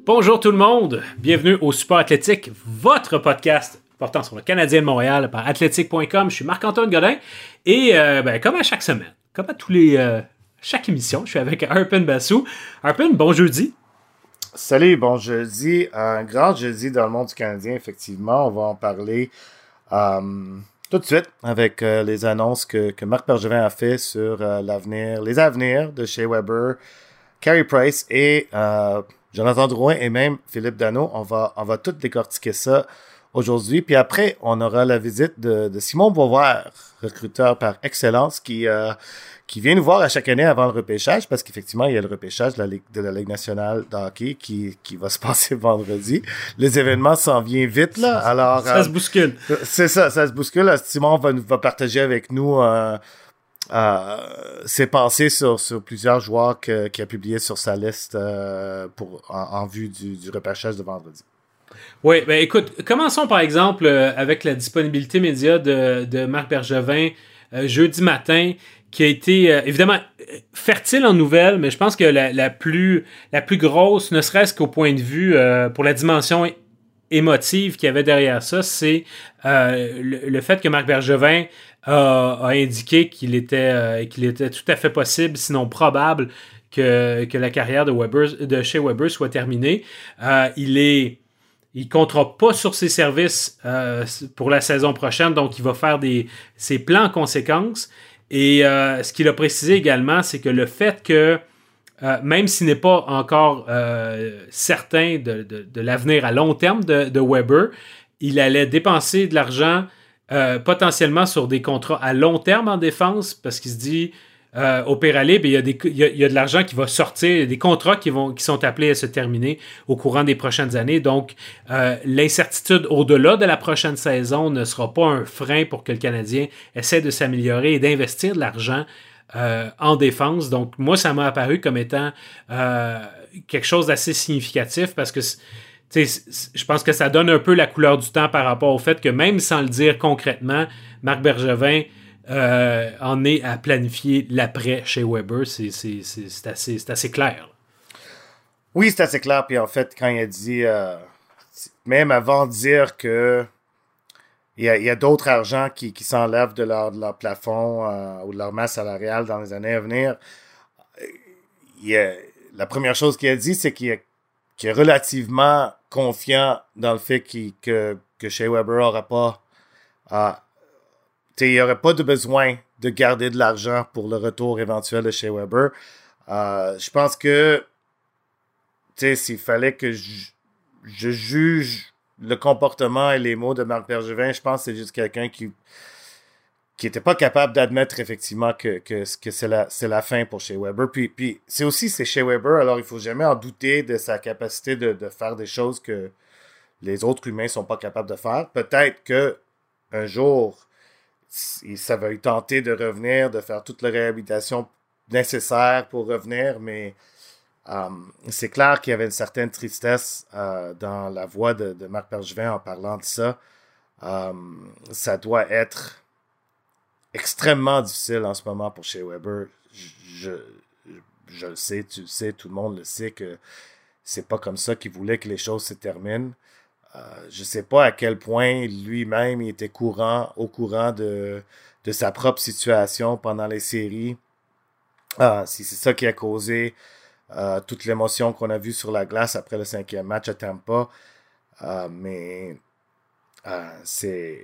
Bonjour tout le monde, bienvenue au Support Athlétique, votre podcast portant sur le Canadien de Montréal par athletic.com. Je suis Marc-Antoine Godin et comme à chaque semaine, comme à chaque émission, je suis avec Arpin Bassou. Arpin, bon jeudi. Salut, bon jeudi. Un grand jeudi dans le monde du Canadien, effectivement. On va en parler tout de suite avec les annonces que Marc Bergevin a fait sur les avenirs de Shea Weber, Carey Price et Jonathan Drouin et même Philippe Danault. On va tout décortiquer ça aujourd'hui. Puis après, on aura la visite de Simon Beauvoir, recruteur par excellence, qui vient nous voir à chaque année avant le repêchage, parce qu'effectivement, il y a le repêchage de la Ligue nationale de hockey qui va se passer vendredi. Les événements s'en viennent vite, là. Alors, ça se bouscule. C'est ça se bouscule. Simon va partager avec nous ses pensées sur plusieurs joueurs qu'il a publiés sur sa liste en vue du repêchage de vendredi. Oui, ben écoute, commençons par exemple avec la disponibilité média de Marc Bergevin jeudi matin, qui a été évidemment fertile en nouvelles, mais je pense que la plus grosse, ne serait-ce qu'au point de vue pour la dimension émotive qu'il y avait derrière ça, c'est le fait que Marc Bergevin a indiqué qu'il était tout à fait possible, sinon probable, que la carrière de Shea Weber soit terminée. Il comptera pas sur ses services pour la saison prochaine, donc il va faire ses plans en conséquence. Et ce qu'il a précisé également, c'est que le fait que, même s'il n'est pas encore certain de l'avenir à long terme de Weber, il allait dépenser de l'argent potentiellement sur des contrats à long terme en défense, parce qu'il se dit, au Péralib, il y a de l'argent qui va sortir, des contrats qui sont appelés à se terminer au courant des prochaines années. Donc, l'incertitude au-delà de la prochaine saison ne sera pas un frein pour que le Canadien essaie de s'améliorer et d'investir de l'argent en défense. Donc, moi, ça m'a apparu comme étant quelque chose d'assez significatif, parce que je pense que ça donne un peu la couleur du temps par rapport au fait que, même sans le dire concrètement, Marc Bergevin en est à planifier l'après chez Weber. C'est assez clair. Oui, c'est assez clair. Puis en fait, quand il a dit, même avant de dire que il y a d'autres argents qui s'enlèvent de leur plafond ou de leur masse salariale dans les années à venir, la première chose qu'il a dit, c'est qu'il est relativement confiant dans le fait que Shea Weber n'aura pas il n'y aurait pas de besoin de garder de l'argent pour le retour éventuel de Shea Weber. Je pense que s'il fallait que je juge le comportement et les mots de Marc Bergevin, je pense que c'est juste quelqu'un qui était pas capable d'admettre effectivement que c'est la fin pour Shea Weber. Puis c'est Shea Weber, alors il faut jamais en douter de sa capacité de faire des choses que les autres humains sont pas capables de faire. Peut-être que un jour, ça va lui tenter de revenir, de faire toute la réhabilitation nécessaire pour revenir, mais c'est clair qu'il y avait une certaine tristesse dans la voix de Marc Bergevin en parlant de ça. Ça doit être extrêmement difficile en ce moment pour Shea Weber. Je le sais, tu le sais, tout le monde le sait que c'est pas comme ça qu'il voulait que les choses se terminent. Je sais pas à quel point lui-même il était au courant de sa propre situation pendant les séries. Si c'est ça qui a causé toute l'émotion qu'on a vue sur la glace après le 5e match à Tampa. Mais c'est...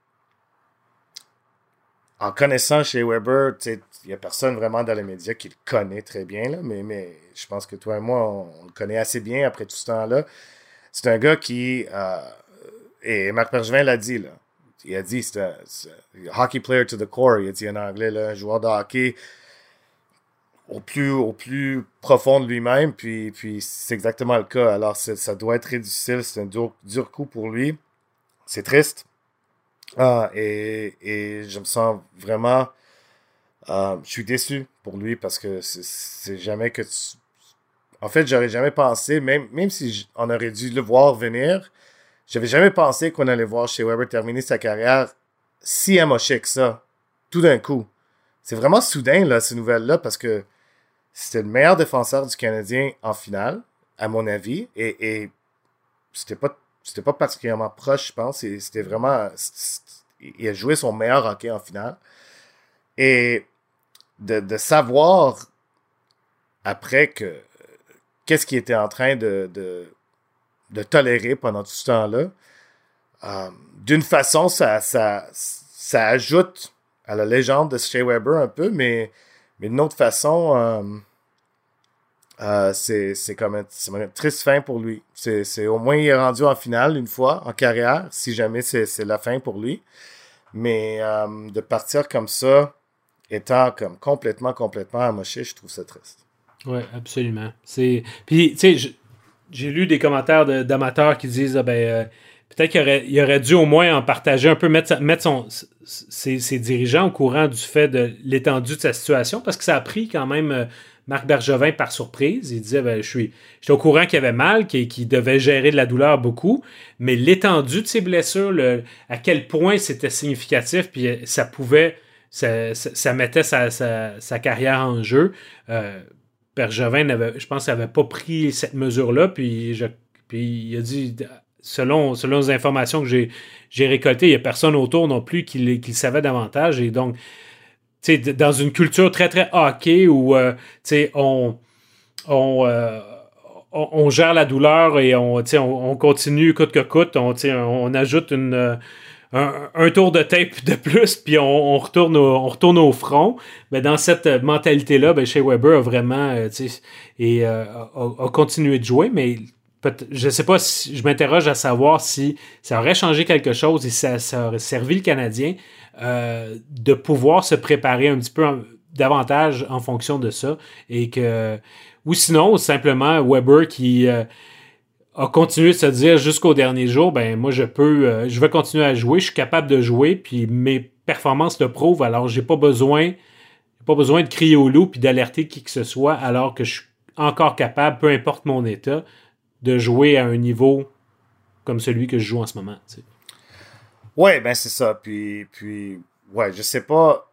En connaissant Shea Weber, il n'y a personne vraiment dans les médias qui le connaît très bien, là, mais je pense que toi et moi, on le connaît assez bien après tout ce temps-là. C'est un gars qui... et Marc Bergevin l'a dit, là. Il a dit, c'est un hockey player to the core. Il a dit en anglais, là, un joueur de hockey au plus profond de lui-même. Puis c'est exactement le cas. Alors, ça doit être très difficile. C'est un dur coup pour lui. C'est triste. Et je me sens vraiment... je suis déçu pour lui parce que c'est jamais que tu... En fait, j'aurais jamais pensé, même si on aurait dû le voir venir, j'avais jamais pensé qu'on allait voir Shea Weber terminer sa carrière si amoché que ça, tout d'un coup. C'est vraiment soudain, là, ces nouvelles-là, parce que c'était le meilleur défenseur du Canadien en finale. à mon avis, et c'était pas particulièrement proche, je pense. C'était vraiment... Il a joué son meilleur hockey en finale. Et de savoir après qu'est-ce qu'il était en train de tolérer pendant tout ce temps-là, d'une façon, ça ajoute à la légende de Shea Weber un peu, mais d'une autre façon, c'est comme une triste fin pour lui. C'est au moins il est rendu en finale une fois en carrière, si jamais c'est la fin pour lui. Mais de partir comme ça, étant comme complètement amoché, je trouve ça triste. Oui, absolument. Puis, tu sais, j'ai lu des commentaires d'amateurs qui disent peut-être qu'il aurait dû au moins en partager un peu, mettre ses dirigeants au courant du fait de l'étendue de sa situation, parce que ça a pris quand même Marc Bergevin par surprise. Il disait j'étais au courant qu'il avait mal, qu'il devait gérer de la douleur beaucoup, mais l'étendue de ses blessures, à quel point c'était significatif, puis ça mettait sa carrière en jeu. Bergevin, je pense, n'avait pas pris cette mesure-là, puis il a dit, selon les informations que j'ai récoltées, il n'y a personne autour non plus qui le savait davantage, et donc, tu sais, dans une culture très, très hockey où, tu sais, on gère la douleur et on continue coûte que coûte, on ajoute un tour de tape de plus, puis on retourne au front. Mais dans cette mentalité-là, Shea Weber a vraiment a continué de jouer, mais je ne sais pas si je m'interroge à savoir si ça aurait changé quelque chose et ça aurait servi le Canadien de pouvoir se préparer un petit peu davantage en fonction de ça, ou sinon simplement Weber qui a continué de se dire jusqu'au dernier jour, moi je vais continuer à jouer, je suis capable de jouer, puis mes performances le prouvent, alors j'ai pas besoin de crier au loup puis d'alerter qui que ce soit, alors que je suis encore capable, peu importe mon état, de jouer à un niveau comme celui que je joue en ce moment. Tu sais. Ouais, c'est ça. Puis ouais, je sais pas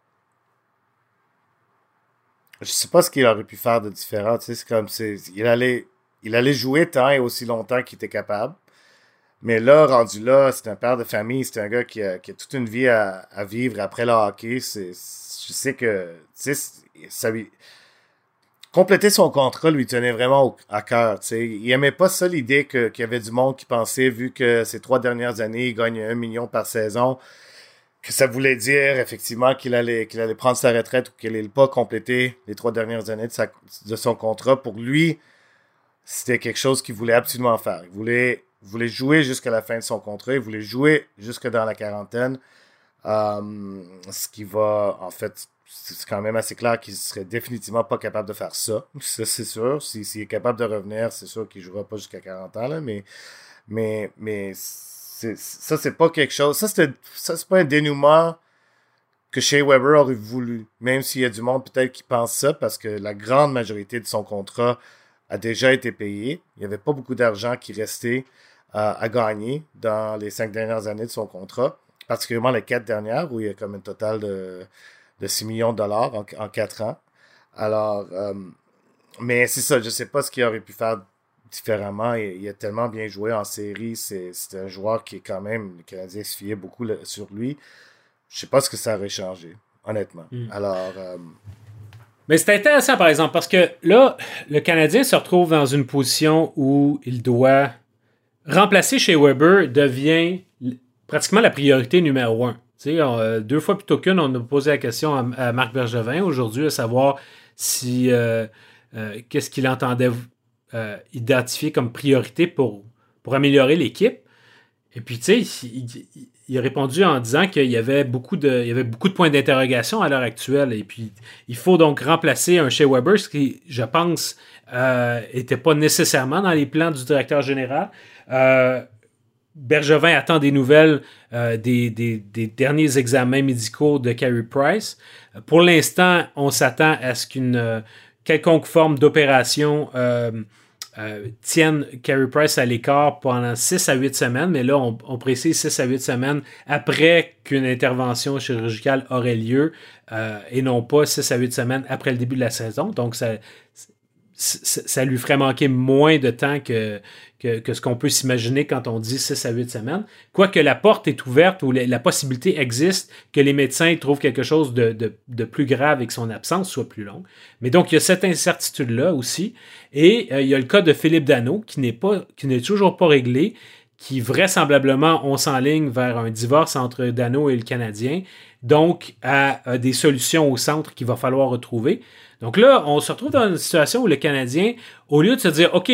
ce qu'il aurait pu faire de différent. Tu sais, c'est comme il allait jouer tant et aussi longtemps qu'il était capable. Mais là, rendu là, c'est un père de famille, c'est un gars qui a toute une vie à vivre après le hockey. Je sais que, tu sais, compléter son contrat lui tenait vraiment à cœur. Tu sais. Il aimait pas ça, l'idée qu'il y avait du monde qui pensait, vu que ces 3 dernières années, il gagne 1 million par saison, que ça voulait dire effectivement qu'il allait prendre sa retraite ou qu'il allait pas compléter les 3 dernières années de son contrat. Pour lui, c'était quelque chose qu'il voulait absolument faire. Il voulait jouer jusqu'à la fin de son contrat. Il voulait jouer jusque dans la quarantaine. Ce qui va, en fait, c'est quand même assez clair qu'il serait définitivement pas capable de faire ça. Ça, c'est sûr. S'il est capable de revenir, c'est sûr qu'il jouera pas jusqu'à 40 ans, là. Mais ça, c'est pas quelque chose. Ça, c'est pas un dénouement que Shea Weber aurait voulu. Même s'il y a du monde peut-être qui pense ça, parce que la grande majorité de son contrat a déjà été payé. Il n'y avait pas beaucoup d'argent qui restait à gagner dans les 5 dernières années de son contrat, particulièrement les 4 dernières, où il y a comme un total de 6 millions de dollars en 4 ans. Alors, mais c'est ça, je sais pas ce qu'il aurait pu faire différemment. Il a tellement bien joué en série. C'est un joueur qui est quand même, le Canadien se fiait beaucoup sur lui. Je sais pas ce que ça aurait changé, honnêtement. Alors... Mais c'est intéressant, par exemple, parce que là, le Canadien se retrouve dans une position où il doit remplacer Shea Weber, devient pratiquement la priorité numéro 1. Tu sais, 2 fois plutôt qu'une, on a posé la question à Marc Bergevin aujourd'hui, à savoir si qu'est-ce qu'il entendait identifier comme priorité pour améliorer l'équipe. Et puis, tu sais, il a répondu en disant qu'il y avait beaucoup de points d'interrogation à l'heure actuelle. Et puis, il faut donc remplacer un Shea Weber, ce qui, je pense, n'était pas nécessairement dans les plans du directeur général. Bergevin attend des nouvelles des derniers examens médicaux de Carey Price. Pour l'instant, on s'attend à ce qu'une quelconque forme d'opération tiennent Carey Price à l'écart pendant 6 à 8 semaines, mais là, on précise 6 à 8 semaines après qu'une intervention chirurgicale aurait lieu et non pas 6 à 8 semaines après le début de la saison. Donc, ça lui ferait manquer moins de temps que ce qu'on peut s'imaginer quand on dit 6 à 8 semaines. Quoique la porte est ouverte ou la possibilité existe que les médecins trouvent quelque chose de plus grave et que son absence soit plus longue. Mais donc, il y a cette incertitude-là aussi. Et il y a le cas de Philippe Danault qui n'est toujours pas réglé, qui vraisemblablement, on s'enligne vers un divorce entre Danault et le Canadien, donc à des solutions au centre qu'il va falloir retrouver. Donc là, on se retrouve dans une situation où le Canadien, au lieu de se dire, OK,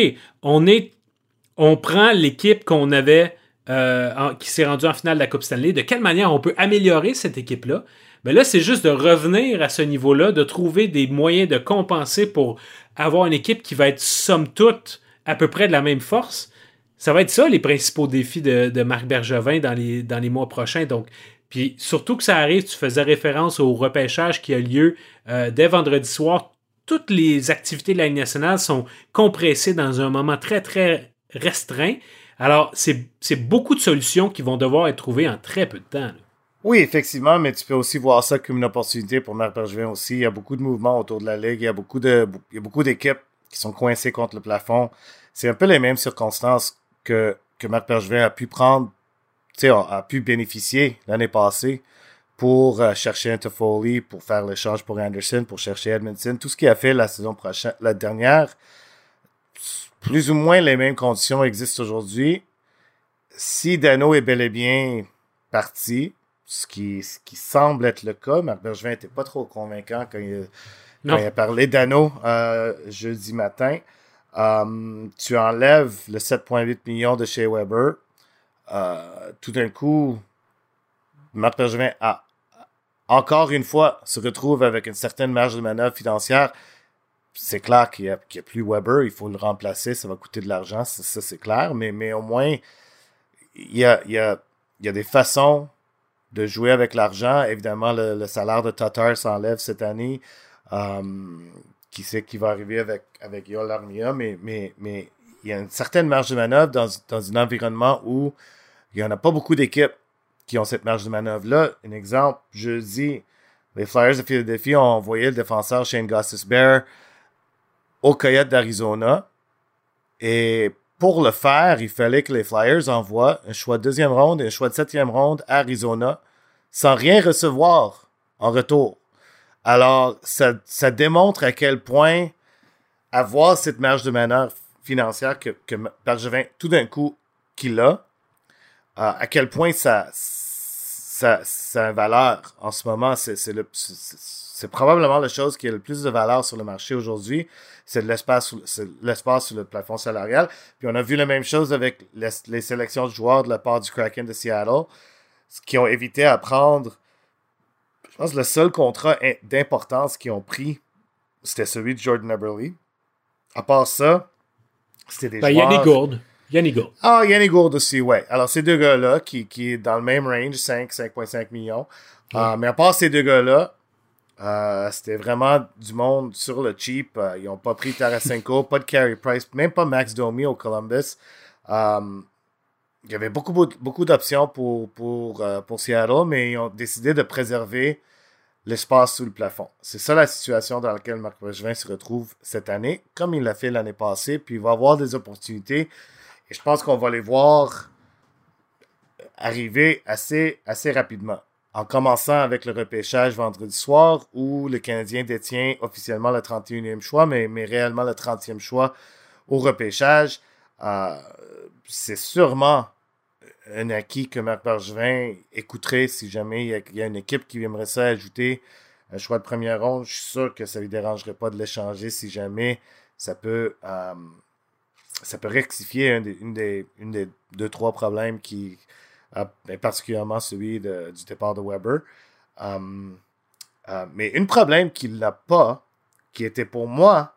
on prend l'équipe qu'on avait, qui s'est rendue en finale de la Coupe Stanley, de quelle manière on peut améliorer cette équipe-là? Ben là, c'est juste de revenir à ce niveau-là, de trouver des moyens de compenser pour avoir une équipe qui va être, somme toute, à peu près de la même force. Ça va être ça, les principaux défis de Marc Bergevin dans les mois prochains. Donc, puis surtout que ça arrive, tu faisais référence au repêchage qui a lieu dès vendredi soir. Toutes les activités de la Ligue nationale sont compressées dans un moment très, très restreint. Alors, c'est beaucoup de solutions qui vont devoir être trouvées en très peu de temps, là. Oui, effectivement, mais tu peux aussi voir ça comme une opportunité pour Marc Bergevin aussi. Il y a beaucoup de mouvements autour de la Ligue. Il y a beaucoup d'équipes qui sont coincées contre le plafond. C'est un peu les mêmes circonstances que Marc Bergevin a pu prendre, a pu bénéficier l'année passée pour chercher un Toffoli, pour faire l'échange pour Anderson, pour chercher Edmondson. Tout ce qu'il a fait la saison prochaine, la dernière, plus ou moins les mêmes conditions existent aujourd'hui. Si Danault est bel et bien parti, ce qui semble être le cas, Marc Bergevin n'était pas trop convaincant quand il a parlé Danault jeudi matin. Tu enlèves le 7,8 millions de chez Weber. Tout d'un coup, Marc Bergevin a encore une fois se retrouve avec une certaine marge de manœuvre financière. C'est clair qu'il n'y a plus Weber, il faut le remplacer, ça va coûter de l'argent, ça c'est clair, mais au moins il y a des façons de jouer avec l'argent. Évidemment, le salaire de Tatar s'enlève cette année. Qui sait qui va arriver avec Joel Armia, mais il y a une certaine marge de manœuvre dans un environnement où il n'y en a pas beaucoup d'équipes qui ont cette marge de manœuvre-là. Un exemple, jeudi, les Flyers de Philadelphie ont envoyé le défenseur Shane Gostisbehere aux Coyotes d'Arizona. Et pour le faire, il fallait que les Flyers envoient un choix de 2e ronde et un choix de 7e ronde à Arizona sans rien recevoir en retour. Alors, ça démontre à quel point avoir cette marge de manœuvre financière que Bergevin, tout d'un coup, qu'il a, à quel point ça a une valeur en ce moment. C'est probablement la chose qui a le plus de valeur sur le marché aujourd'hui. C'est l'espace sur le plafond salarial. Puis on a vu la même chose avec les sélections de joueurs de la part du Kraken de Seattle, qui ont évité à prendre. Je pense que le seul contrat d'importance qu'ils ont pris, c'était celui de Jordan Eberle. À part ça, c'était des joueurs... Yannick Gourde. Ah, Yannick Gourde aussi, ouais. Alors, ces deux gars-là, qui est dans le même range, 5,5 millions. Mais à part ces deux gars-là, c'était vraiment du monde sur le cheap. Ils n'ont pas pris Tarasenko, pas de Carey Price, même pas Max Domi au Columbus. Il y avait beaucoup d'options pour Seattle, mais ils ont décidé de préserver l'espace sous le plafond. C'est ça la situation dans laquelle Marc Bergevin se retrouve cette année, comme il l'a fait l'année passée, puis il va avoir des opportunités. Et je pense qu'on va les voir arriver assez rapidement. En commençant avec le repêchage vendredi soir, où le Canadien détient officiellement le 31e choix, mais réellement le 30e choix au repêchage. C'est sûrement un acquis que Marc Bergevin écouterait si jamais il y a une équipe qui aimerait ça ajouter un choix de première ronde. Je suis sûr que ça ne lui dérangerait pas de l'échanger si jamais ça peut rectifier une des 2-3 problèmes qui, particulièrement celui du départ de Weber. Mais un problème qu'il n'a pas, qui était pour moi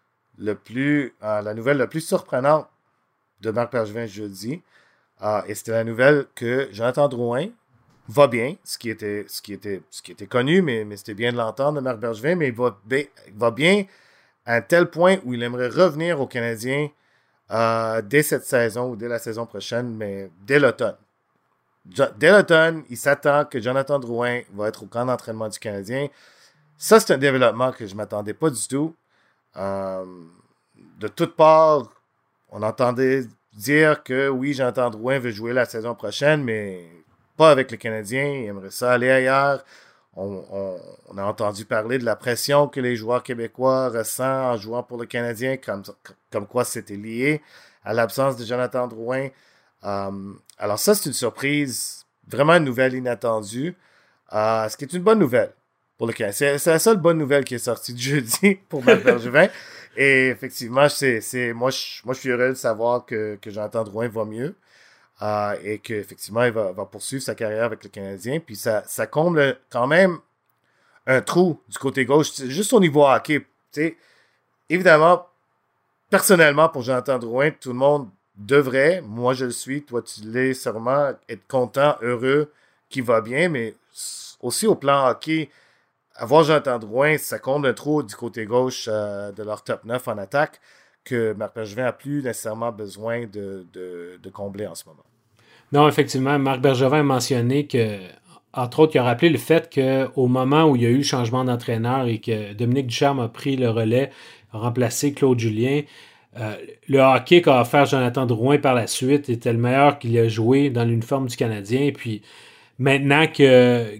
la nouvelle la plus surprenante de Marc Bergevin jeudi, et c'était la nouvelle que Jonathan Drouin va bien, ce qui était connu, mais c'était bien de l'entendre de Marc Bergevin, mais il va bien à un tel point où il aimerait revenir aux Canadiens dès cette saison ou dès la saison prochaine, mais dès l'automne. Dès l'automne, il s'attend que Jonathan Drouin va être au camp d'entraînement du Canadien. Ça, c'est un développement que je ne m'attendais pas du tout. de toutes parts, on entendait dire que oui, Jonathan Drouin veut jouer la saison prochaine, mais pas avec le Canadien. Il aimerait ça aller ailleurs. On a entendu parler de la pression que les joueurs québécois ressentent en jouant pour le Canadien, comme quoi c'était lié à l'absence de Jonathan Drouin. Alors ça, c'est une surprise, vraiment une nouvelle inattendue, ce qui est une bonne nouvelle pour le Canadien. C'est la seule bonne nouvelle qui est sortie du jeudi pour Marc Bergevin. Et effectivement, moi, je suis heureux de savoir que Jonathan Drouin va mieux. Et qu'effectivement, il va poursuivre sa carrière avec le Canadien. Puis ça comble quand même un trou du côté gauche, juste au niveau hockey. T'sais, évidemment, personnellement, pour Jonathan Drouin, tout le monde devrait, moi je le suis, toi tu l'es sûrement, être content, heureux qu'il va bien, mais aussi au plan hockey, avoir Jonathan Drouin, ça comble un trou du côté gauche de leur top 9 en attaque que Marc Bergevin n'a plus nécessairement besoin de combler en ce moment. Non, effectivement, Marc Bergevin a mentionné que, entre autres, il a rappelé le fait qu'au moment où il y a eu le changement d'entraîneur et que Dominique Ducharme a pris le relais, a remplacé Claude Julien, le hockey qu'a offert Jonathan Drouin par la suite était le meilleur qu'il a joué dans l'uniforme du Canadien. Et puis, maintenant que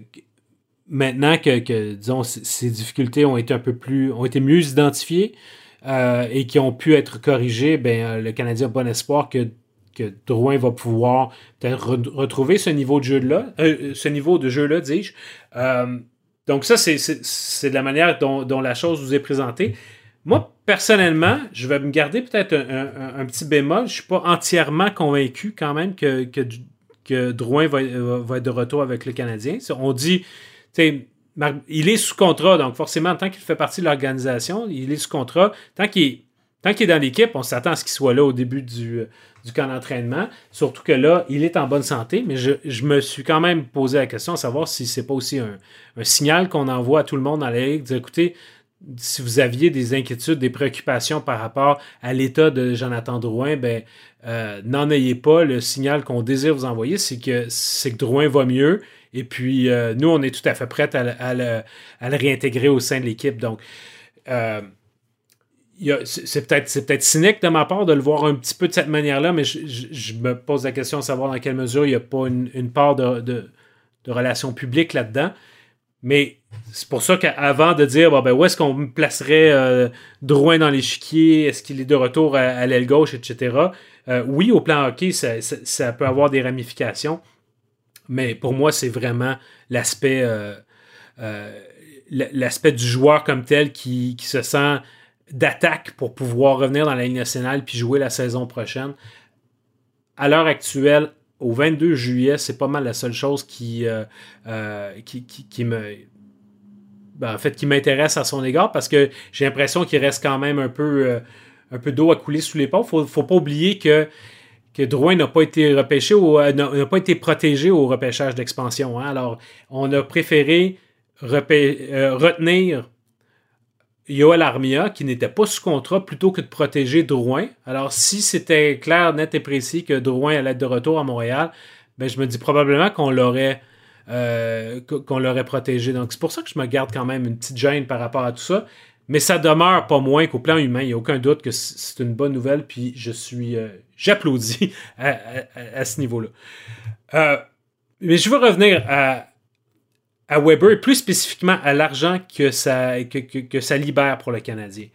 disons, ces difficultés ont été mieux identifiées, et qui ont pu être corrigés, le Canadien a bon espoir que Drouin va pouvoir peut-être retrouver ce niveau de jeu-là, dis-je. Donc ça, c'est de la manière dont la chose vous est présentée. Moi, personnellement, je vais me garder peut-être un petit bémol. Je ne suis pas entièrement convaincu quand même que Drouin va être de retour avec le Canadien. On dit, tu sais, il est sous contrat, donc forcément, tant qu'il fait partie de l'organisation, il est sous contrat. Tant qu'il est dans l'équipe, on s'attend à ce qu'il soit là au début du camp d'entraînement. Surtout que là, il est en bonne santé, mais je me suis quand même posé la question à savoir si c'est pas aussi un signal qu'on envoie à tout le monde dans la Ligue, dire écoutez, si vous aviez des inquiétudes, des préoccupations par rapport à l'état de Jonathan Drouin, n'en ayez pas. Le signal qu'on désire vous envoyer, c'est que Drouin va mieux. Et puis, nous, on est tout à fait prêts à le réintégrer au sein de l'équipe. Donc, c'est peut-être cynique de ma part de le voir un petit peu de cette manière-là, mais je me pose la question de savoir dans quelle mesure il n'y a pas une part de relations publiques là-dedans. Mais c'est pour ça qu'avant de dire où est-ce qu'on placerait Drouin dans l'échiquier, est-ce qu'il est de retour à l'aile gauche, etc. Oui, au plan hockey, ça peut avoir des ramifications. Mais pour moi, c'est vraiment l'aspect du joueur comme tel qui se sent d'attaque pour pouvoir revenir dans la Ligue nationale puis jouer la saison prochaine. À l'heure actuelle, au 22 juillet, c'est pas mal la seule chose qui m'intéresse à son égard parce que j'ai l'impression qu'il reste quand même un peu d'eau à couler sous les ponts. Faut pas oublier que Drouin n'a pas été repêché n'a pas été protégé au repêchage d'expansion. Hein? Alors, on a préféré retenir Yoel Armia, qui n'était pas sous contrat, plutôt que de protéger Drouin. Alors, si c'était clair, net et précis que Drouin allait être de retour à Montréal, je me dis probablement qu'on l'aurait protégé. Donc, c'est pour ça que je me garde quand même une petite gêne par rapport à tout ça. Mais ça demeure pas moins qu'au plan humain, il n'y a aucun doute que c'est une bonne nouvelle, puis j'applaudis à ce niveau-là. Mais je veux revenir à Weber, et plus spécifiquement à l'argent que ça libère pour le Canadien.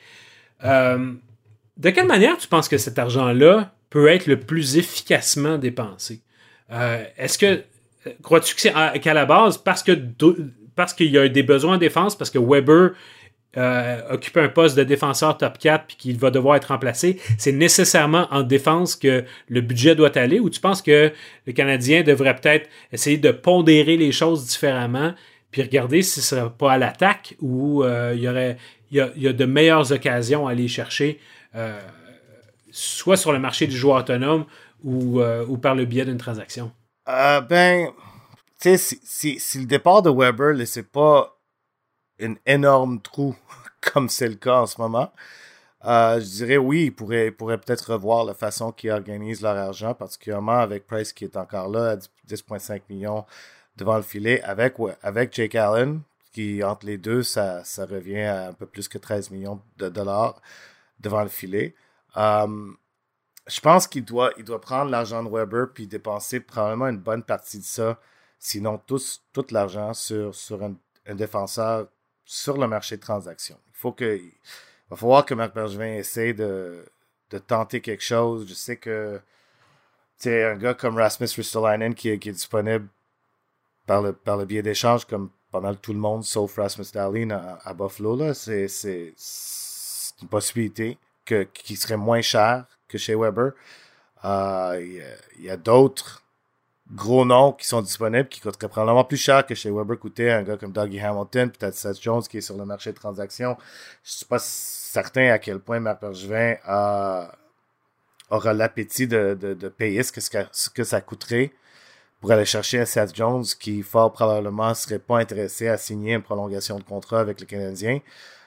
De quelle manière tu penses que cet argent-là peut être le plus efficacement dépensé? Crois-tu qu'à la base, parce qu'il y a des besoins en défense, parce que Weber occupe un poste de défenseur top 4 puis qu'il va devoir être remplacé, c'est nécessairement en défense que le budget doit aller, ou tu penses que le Canadien devrait peut-être essayer de pondérer les choses différemment puis regarder si ce ne serait pas à l'attaque où il y a de meilleures occasions à aller chercher, soit sur le marché du joueur autonome ou par le biais d'une transaction? Tu sais, si le départ de Weber ne laissait pas un énorme trou, comme c'est le cas en ce moment, je dirais oui, ils pourraient peut-être revoir la façon qu'ils organisent leur argent, particulièrement avec Price qui est encore là à 10,5 millions devant le filet, avec Jake Allen, qui entre les deux, ça revient à un peu plus que 13 millions de dollars devant le filet. Je pense qu'il doit prendre l'argent de Weber puis dépenser probablement une bonne partie de ça, sinon tout l'argent sur un défenseur sur le marché de transactions. Il va falloir que Marc Bergevin essaie de tenter quelque chose. Je sais que un gars comme Rasmus Ristolainen qui est disponible par le biais d'échanges comme pas mal tout le monde, sauf Rasmus Dahlin à Buffalo, là, c'est une possibilité qui serait moins cher que chez Weber. Il y a d'autres gros noms qui sont disponibles qui coûteraient probablement plus cher que chez Weber coûtait un gars comme Dougie Hamilton, peut-être Seth Jones qui est sur le marché de transactions. Je suis pas certain à quel point Marc Bergevin aura l'appétit de payer ce que ça coûterait pour aller chercher un Seth Jones qui, fort probablement, serait pas intéressé à signer une prolongation de contrat avec le Canadien.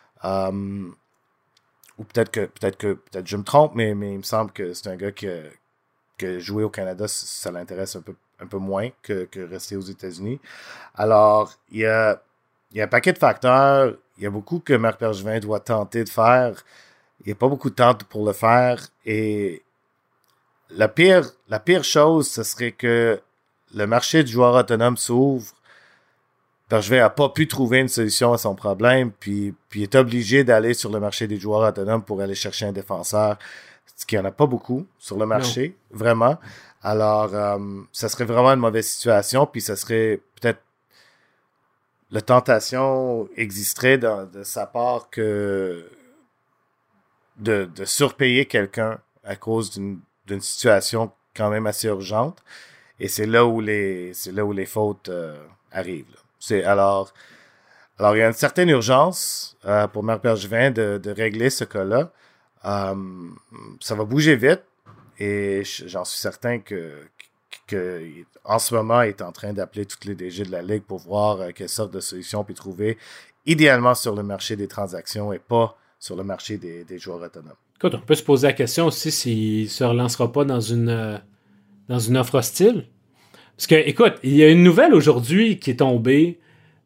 Ou peut-être que je me trompe, mais il me semble que c'est un gars que jouer au Canada, ça l'intéresse un peu moins que rester aux États-Unis. Alors, il y a un paquet de facteurs. Il y a beaucoup que Marc Bergevin doit tenter de faire. Il n'y a pas beaucoup de temps pour le faire. Et la pire chose, ce serait que le marché du joueur autonome s'ouvre. Bergevin n'a pas pu trouver une solution à son problème, puis est obligé d'aller sur le marché des joueurs autonomes pour aller chercher un défenseur, ce qu'il n'y en a pas beaucoup sur le marché, vraiment. Alors, ça serait vraiment une mauvaise situation, puis ça serait peut-être la tentation existerait de sa part que de surpayer quelqu'un à cause d'une situation quand même assez urgente. Et c'est là où les fautes arrivent. Alors, il y a une certaine urgence pour Marc Bergevin de régler ce cas-là. Ça va bouger vite et j'en suis certain que en ce moment, il est en train d'appeler toutes les DG de la Ligue pour voir quelle sorte de solution on peut trouver, idéalement sur le marché des transactions et pas sur le marché des joueurs autonomes. Écoute, on peut se poser la question aussi s'il ne se relancera pas dans une offre hostile. Parce que, écoute, il y a une nouvelle aujourd'hui qui est tombée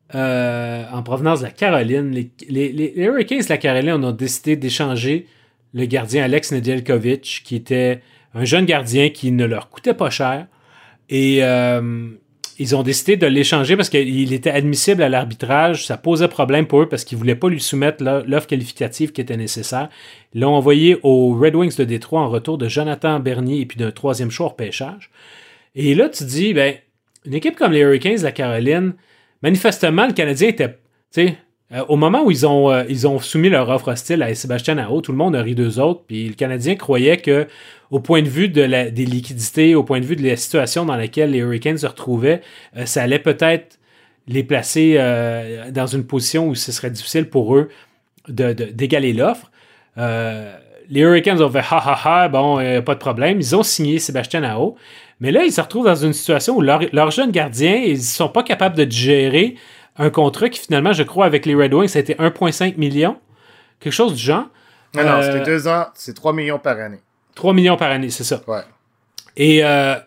en provenance de la Caroline. Les Hurricanes de la Caroline ont décidé d'échanger le gardien Alex Nedeljkovic, qui était un jeune gardien qui ne leur coûtait pas cher. Et ils ont décidé de l'échanger parce qu'il était admissible à l'arbitrage. Ça posait problème pour eux parce qu'ils ne voulaient pas lui soumettre l'offre qualificative qui était nécessaire. Ils l'ont envoyé aux Red Wings de Détroit en retour de Jonathan Bernier et puis d'un troisième choix au repêchage. Et là, tu te dis, une équipe comme les Hurricanes de la Caroline, manifestement, le Canadien était, au moment où ils ont soumis leur offre hostile à Sébastien Aho, tout le monde a ri d'eux autres, puis le Canadien croyait que, au point de vue des liquidités, au point de vue de la situation dans laquelle les Hurricanes se retrouvaient, ça allait peut-être les placer dans une position où ce serait difficile pour eux d'égaler l'offre. Les Hurricanes ont fait pas de problème. Ils ont signé Sébastien Aho. Mais là, ils se retrouvent dans une situation où leurs jeunes gardiens, ils ne sont pas capables de gérer un contrat qui, finalement, je crois, avec les Red Wings, ça a été 1,5 million. Quelque chose du genre. Non, c'était 2 ans, c'est 3 millions par année. 3 millions par année, c'est ça. Ouais. Et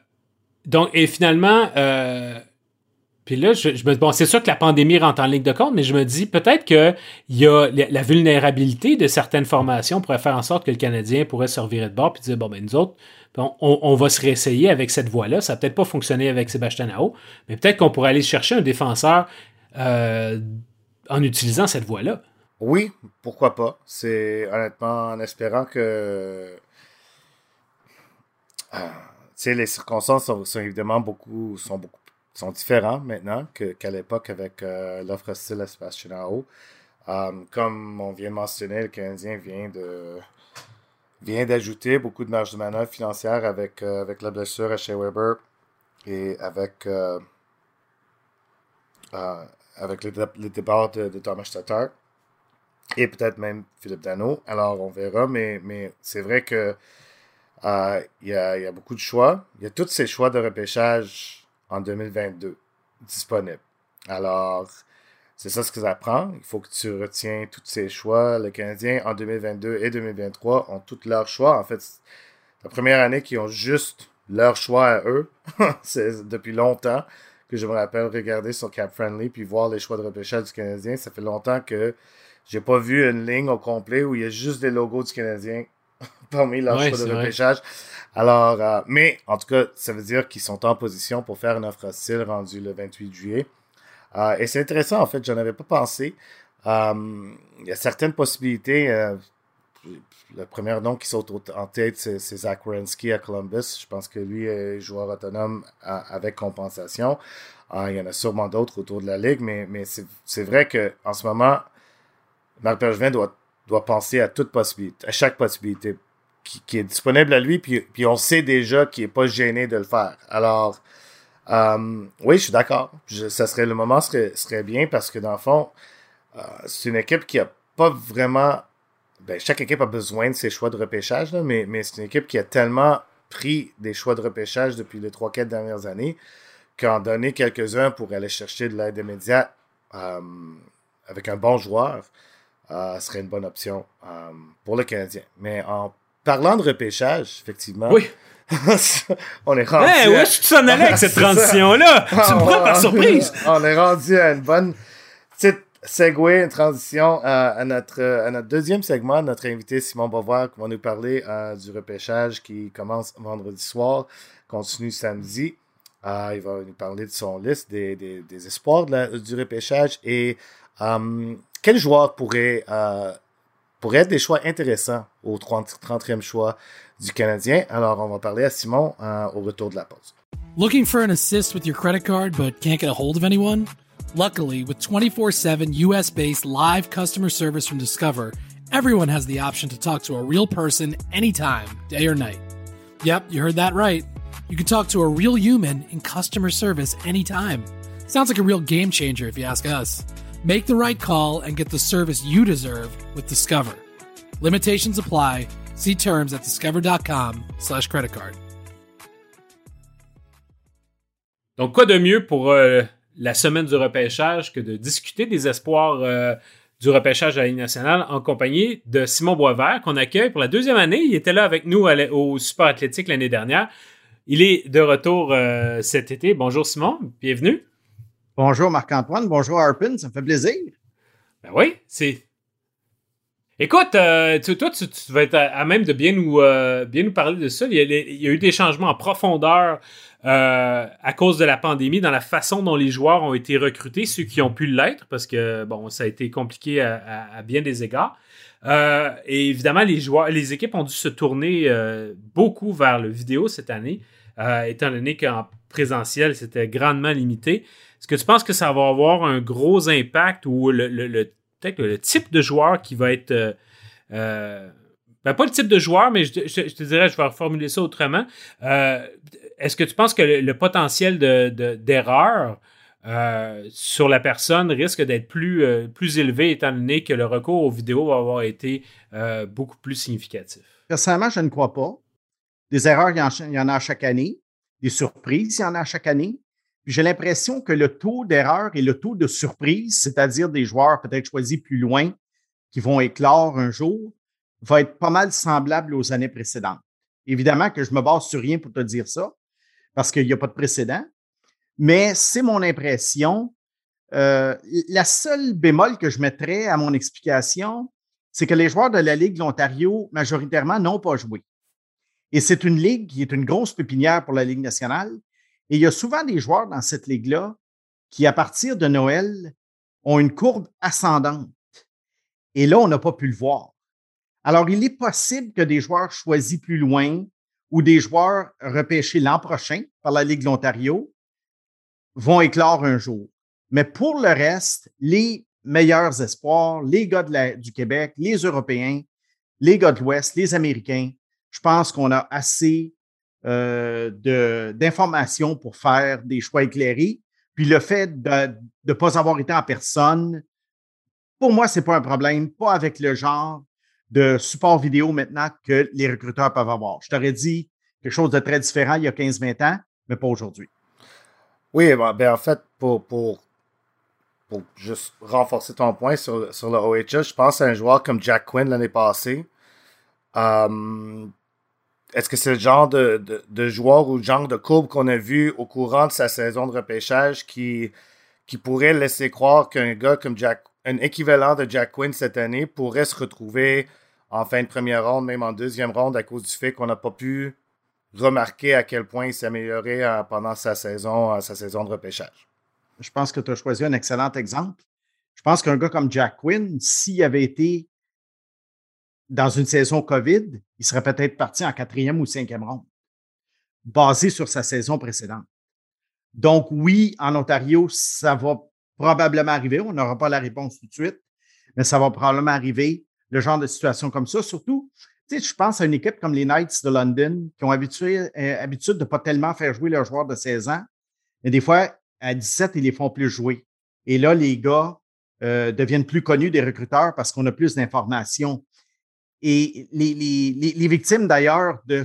finalement, puis là, c'est sûr que la pandémie rentre en ligne de compte, mais je me dis peut-être qu'il y a la vulnérabilité de certaines formations pourrait faire en sorte que le Canadien pourrait se revirer de bord et dire, nous autres, on va se réessayer avec cette voie-là. Ça n'a peut-être pas fonctionné avec Sébastien Aho, mais peut-être qu'on pourrait aller chercher un défenseur en utilisant cette voie-là. Oui, pourquoi pas. C'est honnêtement en espérant que les circonstances sont évidemment sont différents maintenant qu'à l'époque avec l'offre hostile à Sébastien Aho. Comme on vient de mentionner, le Canadien vient d'ajouter beaucoup de marge de manœuvre financière avec la blessure à Shea Weber et avec le départ de Thomas Tatar et peut-être même Philippe Danault. Alors, on verra, mais c'est vrai que il y a beaucoup de choix. Il y a tous ces choix de repêchage en 2022 disponibles. Alors, c'est ça ce que ça prend. Il faut que tu retiens tous ces choix. Le Canadien, en 2022 et 2023, ont tous leurs choix. En fait, c'est la première année qu'ils ont juste leur choix à eux. C'est depuis longtemps que je me rappelle regarder sur Cap Friendly puis voir les choix de repêchage du Canadien. Ça fait longtemps que J'ai pas vu une ligne au complet où il y a juste des logos du Canadien parmi leurs choix de repêchage. Alors, mais en tout cas, ça veut dire qu'ils sont en position pour faire une offre hostile rendue le 28 juillet. Et c'est intéressant, en fait, j'en avais pas pensé. Il y a certaines possibilités. Le premier nom qui saute en tête, c'est Zach Werenski à Columbus. Je pense que lui est joueur autonome avec compensation. Il y en a sûrement d'autres autour de la Ligue, mais c'est vrai qu'en ce moment, Marc Bergevin doit penser à toute possibilité, à chaque possibilité qui est disponible à lui, puis on sait déjà qu'il n'est pas gêné de le faire. Alors, oui, je suis d'accord. Ça serait le moment serait bien parce que dans le fond, c'est une équipe qui a pas vraiment... chaque équipe a besoin de ses choix de repêchage, là, mais c'est une équipe qui a tellement pris des choix de repêchage depuis les 3-4 dernières années qu'en donner quelques-uns pour aller chercher de l'aide immédiate avec un bon joueur serait une bonne option pour le Canadien. Mais en parlant de repêchage, effectivement... Oui. On est rendu... Où est-ce que tu t'en allais avec cette transition-là? Tu me prends par surprise! On est rendu à une bonne petite segue, une transition à notre deuxième segment. Notre invité Simon Beauvoir qui va nous parler du repêchage qui commence vendredi soir, continue samedi. Il va nous parler de son liste des espoirs du repêchage et quel joueur pourrait être des choix intéressants au 30e choix du Canadien. Alors, on va parler à Simon au retour de la pause. Looking for an assist with your credit card but can't get a hold of anyone? Luckily, with 24/7 US-based live customer service from Discover, everyone has the option to talk to a real person anytime, day or night. Yep, you heard that right. You can talk to a real human in customer service anytime. Sounds like a real game changer if you ask us. Make the right call and get the service you deserve with Discover. Limitations apply. See terms at discover.com/creditcard. Donc, quoi de mieux pour la semaine du repêchage que de discuter des espoirs du repêchage à la Ligue nationale en compagnie de Simon Boisvert, qu'on accueille pour la deuxième année. Il était là avec nous au Super Athlétique l'année dernière. Il est de retour cet été. Bonjour Simon, bienvenue. Bonjour Marc-Antoine, bonjour Harpin, ça me fait plaisir. Ben oui, c'est... Écoute, toi, tu vas être à même de bien nous parler de ça. Il y a eu des changements en profondeur à cause de la pandémie dans la façon dont les joueurs ont été recrutés, ceux qui ont pu l'être, parce que bon, ça a été compliqué à bien des égards. Et évidemment, les équipes ont dû se tourner beaucoup vers le vidéo cette année, étant donné qu'en présentiel, c'était grandement limité. Est-ce que tu penses que ça va avoir un gros impact ou peut-être le type de joueur qui va être... pas le type de joueur, mais je te dirais, je vais reformuler ça autrement. Est-ce que tu penses que le potentiel d'erreur sur la personne risque d'être plus élevé étant donné que le recours aux vidéos va avoir été beaucoup plus significatif? Personnellement, je ne crois pas. Des erreurs, il y en a chaque année. Des surprises, il y en a chaque année. Puis j'ai l'impression que le taux d'erreur et le taux de surprise, c'est-à-dire des joueurs peut-être choisis plus loin qui vont éclore un jour, va être pas mal semblable aux années précédentes. Évidemment que je me base sur rien pour te dire ça, parce qu'il n'y a pas de précédent, mais c'est mon impression. La seule bémol que je mettrais à mon explication, c'est que les joueurs de la Ligue de l'Ontario, majoritairement, n'ont pas joué. Et c'est une ligue qui est une grosse pépinière pour la Ligue nationale. Et il y a souvent des joueurs dans cette ligue-là qui, à partir de Noël, ont une courbe ascendante. Et là, on n'a pas pu le voir. Alors, il est possible que des joueurs choisis plus loin ou des joueurs repêchés l'an prochain par la Ligue de l'Ontario vont éclore un jour. Mais pour le reste, les meilleurs espoirs, les gars du Québec, les Européens, les gars de l'Ouest, les Américains, je pense qu'on a assez d'informations pour faire des choix éclairés. Puis le fait de ne pas avoir été en personne, pour moi, c'est pas un problème, pas avec le genre de support vidéo maintenant que les recruteurs peuvent avoir. Je t'aurais dit quelque chose de très différent il y a 15-20 ans, mais pas aujourd'hui. Oui, ben en fait, pour juste renforcer ton point sur le OHL, je pense à un joueur comme Jack Quinn l'année passée. Est-ce que c'est le genre de joueur ou le genre de courbe qu'on a vu au courant de sa saison de repêchage qui pourrait laisser croire qu'un gars comme Jack un équivalent de Jack Quinn cette année pourrait se retrouver en fin de première ronde, même en deuxième ronde, à cause du fait qu'on n'a pas pu remarquer à quel point il s'est amélioré pendant sa saison de repêchage. Je pense que tu as choisi un excellent exemple. Je pense qu'un gars comme Jack Quinn, s'il avait été dans une saison COVID, il serait peut-être parti en 4e ou 5e ronde, basé sur sa saison précédente. Donc, oui, en Ontario, ça va probablement arriver. On n'aura pas la réponse tout de suite, mais ça va probablement arriver, le genre de situation comme ça. Surtout, tu sais, je pense à une équipe comme les Knights de London qui ont habitude de ne pas tellement faire jouer leurs joueurs de 16 ans, mais des fois, à 17, ils les font plus jouer. Et là, les gars deviennent plus connus des recruteurs parce qu'on a plus d'informations. Et les victimes, d'ailleurs, de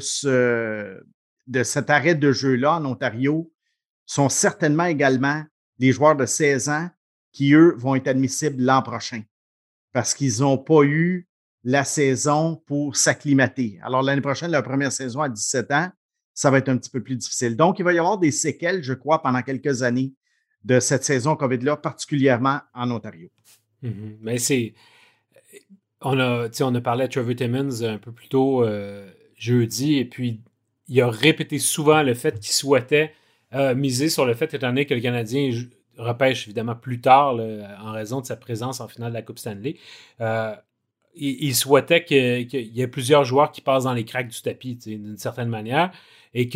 cet arrêt de jeu-là en Ontario sont certainement également les joueurs de 16 ans qui, eux, vont être admissibles l'an prochain parce qu'ils n'ont pas eu la saison pour s'acclimater. Alors, l'année prochaine, leur première saison à 17 ans, ça va être un petit peu plus difficile. Donc, il va y avoir des séquelles, je crois, pendant quelques années de cette saison COVID-là, particulièrement en Ontario. Mm-hmm. Mais on a parlé à Trevor Timmons un peu plus tôt jeudi, et puis il a répété souvent le fait qu'il souhaitait miser sur le fait, étant donné que le Canadien repêche évidemment plus tard là, en raison de sa présence en finale de la Coupe Stanley. Il souhaitait qu'il y ait plusieurs joueurs qui passent dans les cracks du tapis, d'une certaine manière, et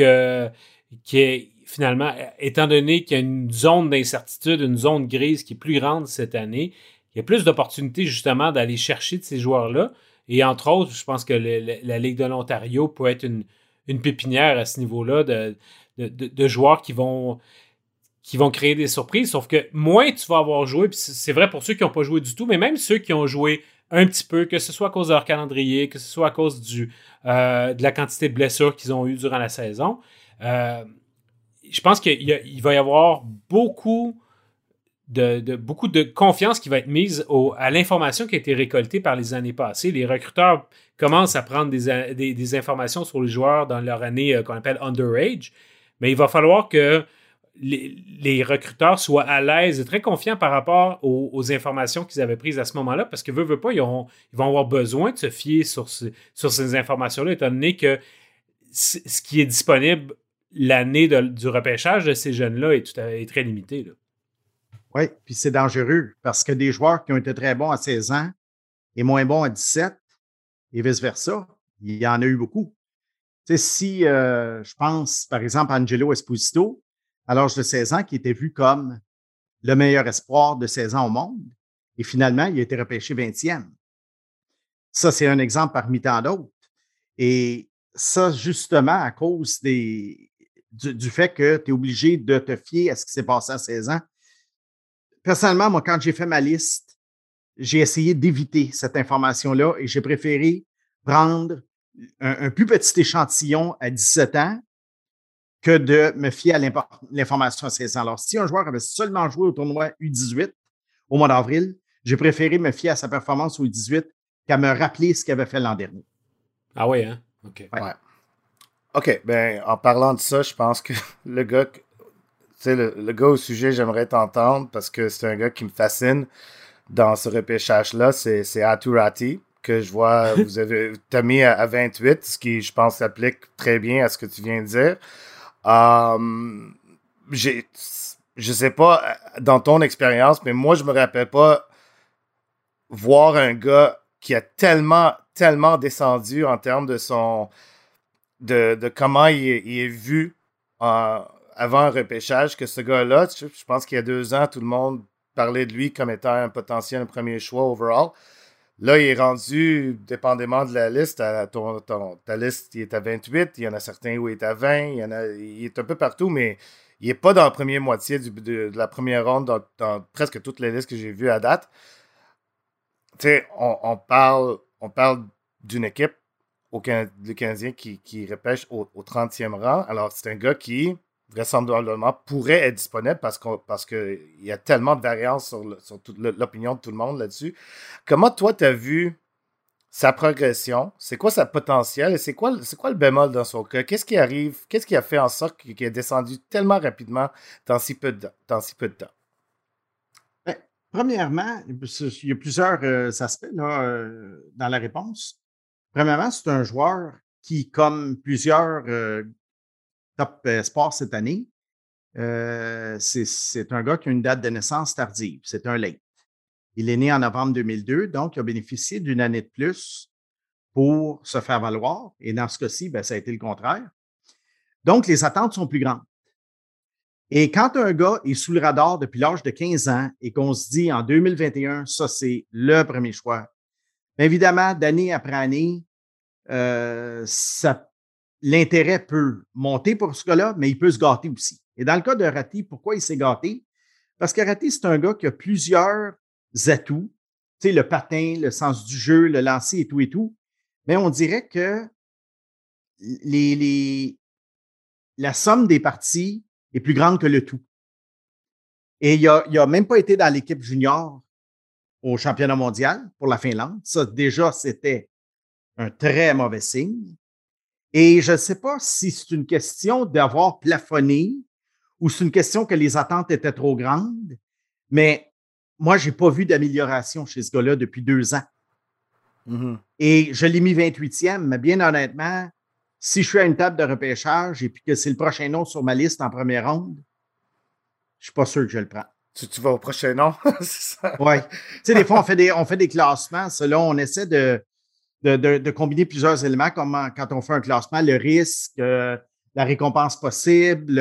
finalement, étant donné qu'il y a une zone d'incertitude, une zone grise qui est plus grande cette année, il y a plus d'opportunités justement d'aller chercher de ces joueurs-là. Et entre autres, je pense que la Ligue de l'Ontario peut être une pépinière à ce niveau-là de joueurs qui vont créer des surprises. Sauf que moins tu vas avoir joué, puis c'est vrai pour ceux qui n'ont pas joué du tout, mais même ceux qui ont joué un petit peu, que ce soit à cause de leur calendrier, que ce soit à cause de la quantité de blessures qu'ils ont eues durant la saison, je pense qu'il va y avoir beaucoup de confiance qui va être mise à l'information qui a été récoltée par les années passées. Les recruteurs commencent à prendre des informations sur les joueurs dans leur année qu'on appelle underage, mais il va falloir que les recruteurs soient à l'aise et très confiants par rapport aux informations qu'ils avaient prises à ce moment-là, parce que veut pas, ils vont avoir besoin de se fier sur ces informations-là, étant donné que ce qui est disponible l'année du repêchage de ces jeunes-là est très limité, là. Oui, puis c'est dangereux parce que des joueurs qui ont été très bons à 16 ans et moins bons à 17 et vice-versa, il y en a eu beaucoup. Tu sais, si je pense, par exemple, à Angelo Esposito, à l'âge de 16 ans, qui était vu comme le meilleur espoir de 16 ans au monde, et finalement, il a été repêché 20e. Ça, c'est un exemple parmi tant d'autres. Et ça, justement, à cause du fait que tu es obligé de te fier à ce qui s'est passé à 16 ans. Personnellement, moi, quand j'ai fait ma liste, j'ai essayé d'éviter cette information-là et j'ai préféré prendre un plus petit échantillon à 17 ans que de me fier à l'information à 16 ans. Alors, si un joueur avait seulement joué au tournoi U18 au mois d'avril, j'ai préféré me fier à sa performance au U18 qu'à me rappeler ce qu'il avait fait l'an dernier. Ah oui, hein? OK. Ouais. OK, ben en parlant de ça, je pense que le gars... Tu sais, le gars au sujet, j'aimerais t'entendre parce que c'est un gars qui me fascine dans ce repêchage-là. C'est Aturati, que je vois, t'as mis à 28, ce qui, je pense, s'applique très bien à ce que tu viens de dire. Je sais pas, dans ton expérience, mais moi, je me rappelle pas voir un gars qui a tellement descendu en termes de comment il est vu avant un repêchage, que ce gars-là, je pense qu'il y a 2 ans, tout le monde parlait de lui comme étant un potentiel premier choix overall. Là, il est rendu, dépendamment de la liste, ta liste, il est à 28, il y en a certains où il est à 20, il est un peu partout, mais il n'est pas dans la première moitié de la première ronde dans presque toutes les listes que j'ai vues à date. Tu sais, on parle d'une équipe, le Canadien, qui repêche au 30e rang. Alors, c'est un gars qui vraisemblablement pourrait être disponible parce qu'il y a tellement de variances sur l'opinion de tout le monde là-dessus. Comment toi, tu as vu sa progression? C'est quoi sa potentiel? Et c'est quoi le bémol dans son cas? Qu'est-ce qui arrive? Qu'est-ce qui a fait en sorte qu'il est descendu tellement rapidement dans si peu de temps? Premièrement, il y a plusieurs aspects là, dans la réponse. Premièrement, c'est un joueur qui, comme plusieurs top sports cette année, c'est un gars qui a une date de naissance tardive. C'est un late. Il est né en novembre 2002, donc il a bénéficié d'une année de plus pour se faire valoir. Et dans ce cas-ci, ça a été le contraire. Donc, les attentes sont plus grandes. Et quand un gars est sous le radar depuis l'âge de 15 ans et qu'on se dit en 2021, ça, c'est le premier choix, bien évidemment, d'année après année, l'intérêt peut monter pour ce gars-là, mais il peut se gâter aussi. Et dans le cas de Ratti, pourquoi il s'est gâté? Parce que Ratti, c'est un gars qui a plusieurs atouts, tu sais, le patin, le sens du jeu, le lancer et tout. Mais on dirait que la somme des parties est plus grande que le tout. Et il n'a même pas été dans l'équipe junior au championnat mondial pour la Finlande. Ça, déjà, c'était un très mauvais signe. Et je ne sais pas si c'est une question d'avoir plafonné ou c'est une question que les attentes étaient trop grandes, mais moi, je n'ai pas vu d'amélioration chez ce gars-là depuis 2 ans. Mm-hmm. Et je l'ai mis 28e, mais bien honnêtement, si je suis à une table de repêchage et puis que c'est le prochain nom sur ma liste en première ronde, je ne suis pas sûr que je le prends. Tu vas au prochain nom? C'est ça? Oui. Tu sais, des fois, on fait des classements. Selon, on essaie de combiner plusieurs éléments, comme quand on fait un classement, le risque, la récompense possible,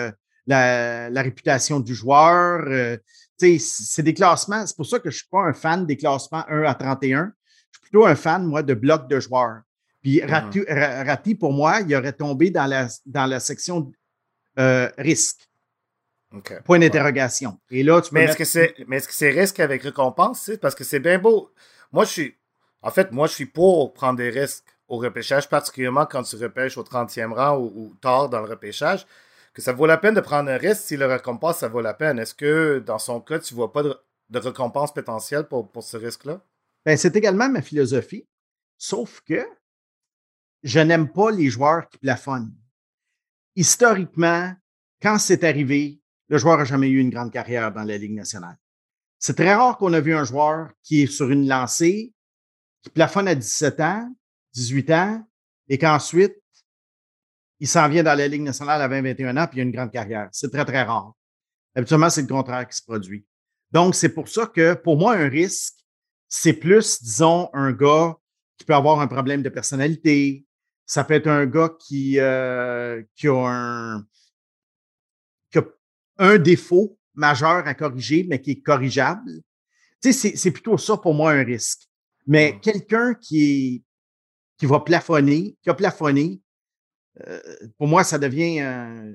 la réputation du joueur. Tu sais, c'est des classements. C'est pour ça que je ne suis pas un fan des classements 1 à 31. Je suis plutôt un fan, moi, de blocs de joueurs. Puis Ratti, pour moi, il aurait tombé dans la section risque. Okay. Point d'interrogation. Et là, mais est-ce que c'est risque avec récompense? Parce que c'est bien beau. Moi, je suis pour prendre des risques au repêchage, particulièrement quand tu repêches au 30e rang ou tard dans le repêchage, que ça vaut la peine de prendre un risque si le récompense, ça vaut la peine. Est-ce que, dans son cas, tu ne vois pas de récompense potentielle pour ce risque-là? Bien, c'est également ma philosophie, sauf que je n'aime pas les joueurs qui plafonnent. Historiquement, quand c'est arrivé, le joueur n'a jamais eu une grande carrière dans la Ligue nationale. C'est très rare qu'on a vu un joueur qui est sur une lancée, qui plafonne à 17 ans, 18 ans, et qu'ensuite, il s'en vient dans la Ligue nationale à 20-21 ans, puis il a une grande carrière. C'est très, très rare. Habituellement, c'est le contraire qui se produit. Donc, c'est pour ça que, pour moi, un risque, c'est plus, disons, un gars qui peut avoir un problème de personnalité. Ça peut être un gars qui a un défaut majeur à corriger, mais qui est corrigeable. Tu sais, c'est plutôt ça pour moi un risque. Mais quelqu'un qui va plafonner, qui a plafonné, pour moi, ça devient un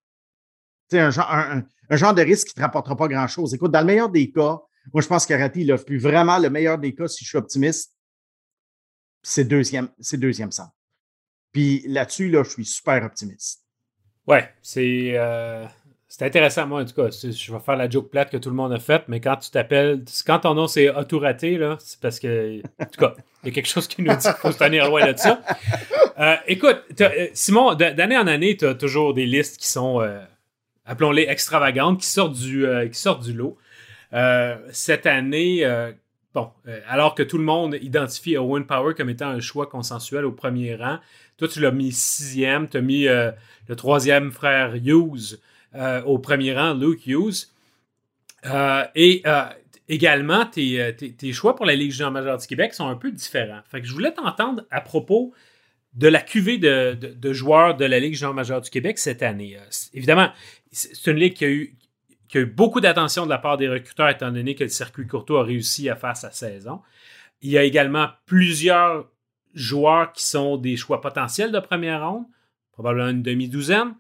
genre de risque qui ne te rapportera pas grand-chose. Écoute, dans le meilleur des cas, moi, je pense que Ratti, il a plus vraiment le meilleur des cas, si je suis optimiste, c'est deuxième centre. Puis là-dessus, là, je suis super optimiste. Ouais, c'est intéressant, moi, en tout cas. Je vais faire la joke plate que tout le monde a faite, mais quand ton nom c'est A-tout raté, là, c'est parce que, en tout cas, il y a quelque chose qui nous dit qu'il faut se tenir loin de ça. Écoute, Simon, d'année en année, tu as toujours des listes qui sont, appelons-les extravagantes, qui sortent du lot. Cette année, alors que tout le monde identifie Owen Power comme étant un choix consensuel au premier rang, toi, tu l'as mis 6e, tu as mis le 3e frère Hughes au premier rang, Luke Hughes. Également, tes choix pour la Ligue junior majeure du Québec sont un peu différents. Fait que je voulais t'entendre à propos de la cuvée de joueurs de la Ligue junior majeure du Québec cette année. Évidemment, c'est une ligue qui a eu beaucoup d'attention de la part des recruteurs, étant donné que le circuit Courtois a réussi à faire sa saison. Il y a également plusieurs joueurs qui sont des choix potentiels de première ronde, probablement une demi-douzaine.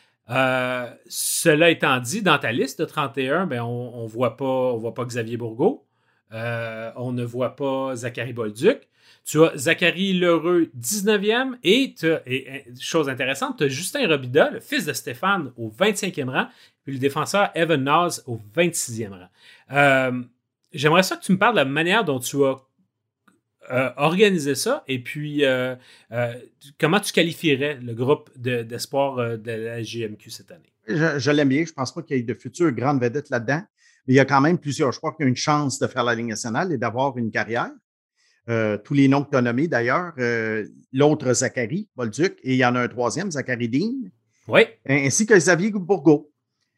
Cela étant dit, dans ta liste de 31, ben on voit pas Xavier Bourgault, on ne voit pas Zachary Bolduc. Tu as Zachary Lheureux, 19e, et chose intéressante, tu as Justin Robida, le fils de Stéphane, au 25e rang, puis le défenseur Evan Naz au 26e rang. J'aimerais ça que tu me parles de la manière dont tu as organisé ça, et puis comment tu qualifierais le groupe d'espoir de la JMQ cette année? Je l'aime bien. Je ne pense pas qu'il y ait de futures grandes vedettes là-dedans. Mais il y a quand même plusieurs joueurs qui ont une chance de faire la Ligue nationale et d'avoir une carrière. Tous les noms que tu as nommés, d'ailleurs. L'autre, Zachary Bolduc, et il y en a un troisième, Zachary Dean, Oui. ainsi que Xavier Bourgault.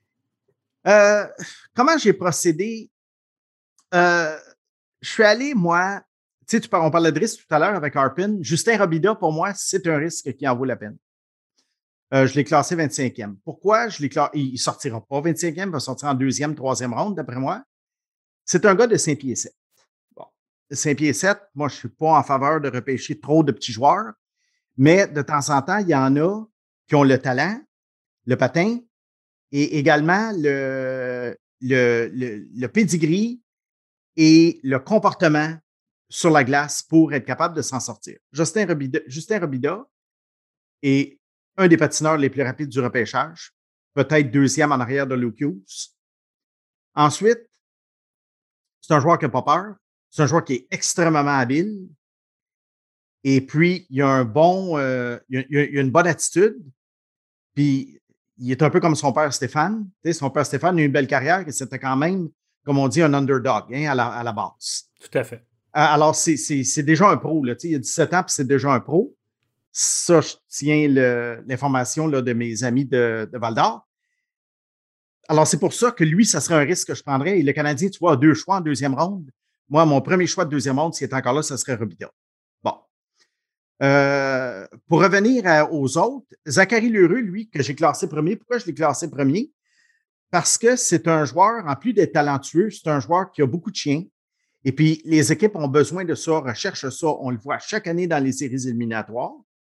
Comment j'ai procédé? Je suis allé, moi, tu sais, on parlait de risque tout à l'heure avec Harpin. Justin Robida, pour moi, c'est un risque qui en vaut la peine. Je l'ai classé 25e. Pourquoi? Il ne sortira pas 25e, il va sortir en 2e, 3e ronde, d'après moi. C'est un gars de 5 pieds 7. Bon. 5 pieds 7, moi, je ne suis pas en faveur de repêcher trop de petits joueurs, mais de temps en temps, il y en a qui ont le talent, le patin et également le pedigree et le comportement sur la glace pour être capable de s'en sortir. Justin Robida est un des patineurs les plus rapides du repêchage, peut-être 2e en arrière de Luke Hughes. Ensuite, c'est un joueur qui n'a pas peur. C'est un joueur qui est extrêmement habile. Et puis, il a une bonne attitude. Puis, il est un peu comme son père Stéphane. Tu sais, son père Stéphane a eu une belle carrière et c'était quand même, comme on dit, un underdog à la base. Tout à fait. Alors, c'est déjà un pro. Là, tu sais, il a 17 ans puis c'est déjà un pro. Ça, je tiens l'information là, de mes amis de Val-d'Or. Alors, c'est pour ça que lui, ça serait un risque que je prendrais. Et le Canadien, tu vois, a 2 choix en 2e ronde. Moi, mon premier choix de 2e ronde, s'il est encore là, ça serait Robida. Bon. Pour revenir aux autres, Zachary Lheureux, lui, que j'ai classé premier. Pourquoi je l'ai classé premier? Parce que c'est un joueur, en plus d'être talentueux, c'est un joueur qui a beaucoup de chiens. Et puis, les équipes ont besoin de ça, recherchent ça. On le voit chaque année dans les séries éliminatoires.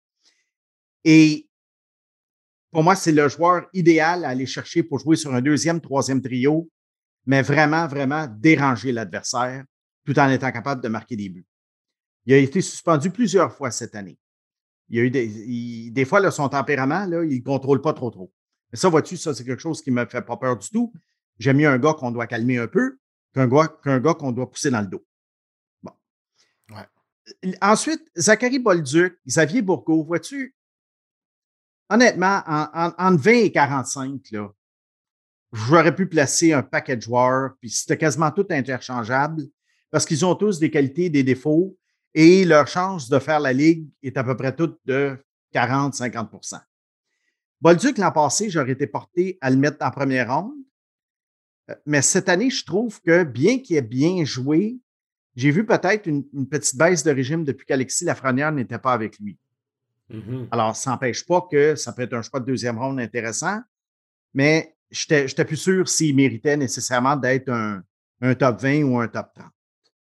Et pour moi, c'est le joueur idéal à aller chercher pour jouer sur un 2e, 3e trio, mais vraiment, vraiment déranger l'adversaire tout en étant capable de marquer des buts. Il a été suspendu plusieurs fois cette année. Il y a eu des fois, là, son tempérament, là, il ne contrôle pas trop. Mais ça, vois-tu, ça, c'est quelque chose qui ne me fait pas peur du tout. J'aime mieux un gars qu'on doit calmer un peu qu'un gars qu'on doit pousser dans le dos. Bon. Ouais. Ensuite, Zachary Bolduc, Xavier Bourgault, vois-tu, honnêtement, entre 20 et 45, là, j'aurais pu placer un paquet de joueurs, puis c'était quasiment tout interchangeable, parce qu'ils ont tous des qualités et des défauts, et leur chance de faire la Ligue est à peu près toute de 40-50%. Bolduc, l'an passé, j'aurais été porté à le mettre en première ronde, mais cette année, je trouve que bien qu'il ait bien joué, j'ai vu peut-être une petite baisse de régime depuis qu'Alexis Lafrenière n'était pas avec lui. Mm-hmm. Alors, ça n'empêche pas que ça peut être un choix de 2e ronde intéressant, mais je n'étais plus sûr s'il méritait nécessairement d'être un top 20 ou un top 30.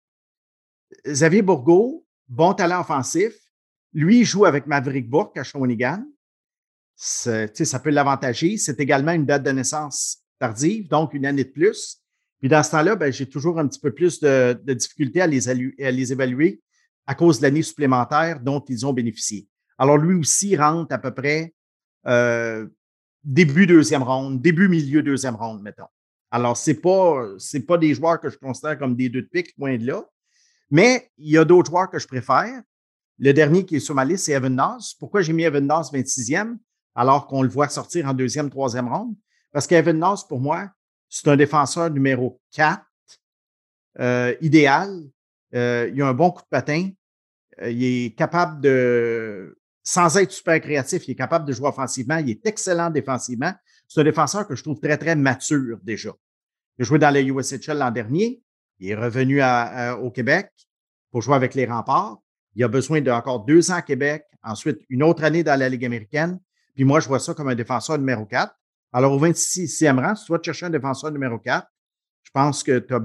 Xavier Bourgault, bon talent offensif. Lui, il joue avec Maverick Bourque à Shawinigan. Ça peut l'avantager. C'est également une date de naissance tardive, donc une année de plus. Puis dans ce temps-là, ben, j'ai toujours un petit peu plus de difficulté à les évaluer à cause de l'année supplémentaire dont ils ont bénéficié. Alors, lui aussi rentre à peu près début 2e ronde, milieu 2e ronde, mettons. Alors, c'est pas des joueurs que je considère comme des 2 de pique, loin de là. Mais il y a d'autres joueurs que je préfère. Le dernier qui est sur ma liste, c'est Evan Naz. Pourquoi j'ai mis Evan Naz 26e alors qu'on le voit sortir en 2e, 3e ronde? Parce qu'Evan Naz, pour moi, c'est un défenseur numéro 4, idéal. Il a un bon coup de patin. Il est capable sans être super créatif, il est capable de jouer offensivement. Il est excellent défensivement. C'est un défenseur que je trouve très, très mature déjà. Il a joué dans la USHL l'an dernier. Il est revenu au Québec pour jouer avec les Remparts. Il a besoin d'encore 2 ans à Québec, ensuite une autre année dans la Ligue américaine. Puis moi, je vois ça comme un défenseur numéro 4. Alors, au 26e rang, si tu vas te chercher un défenseur numéro 4, je pense que tu as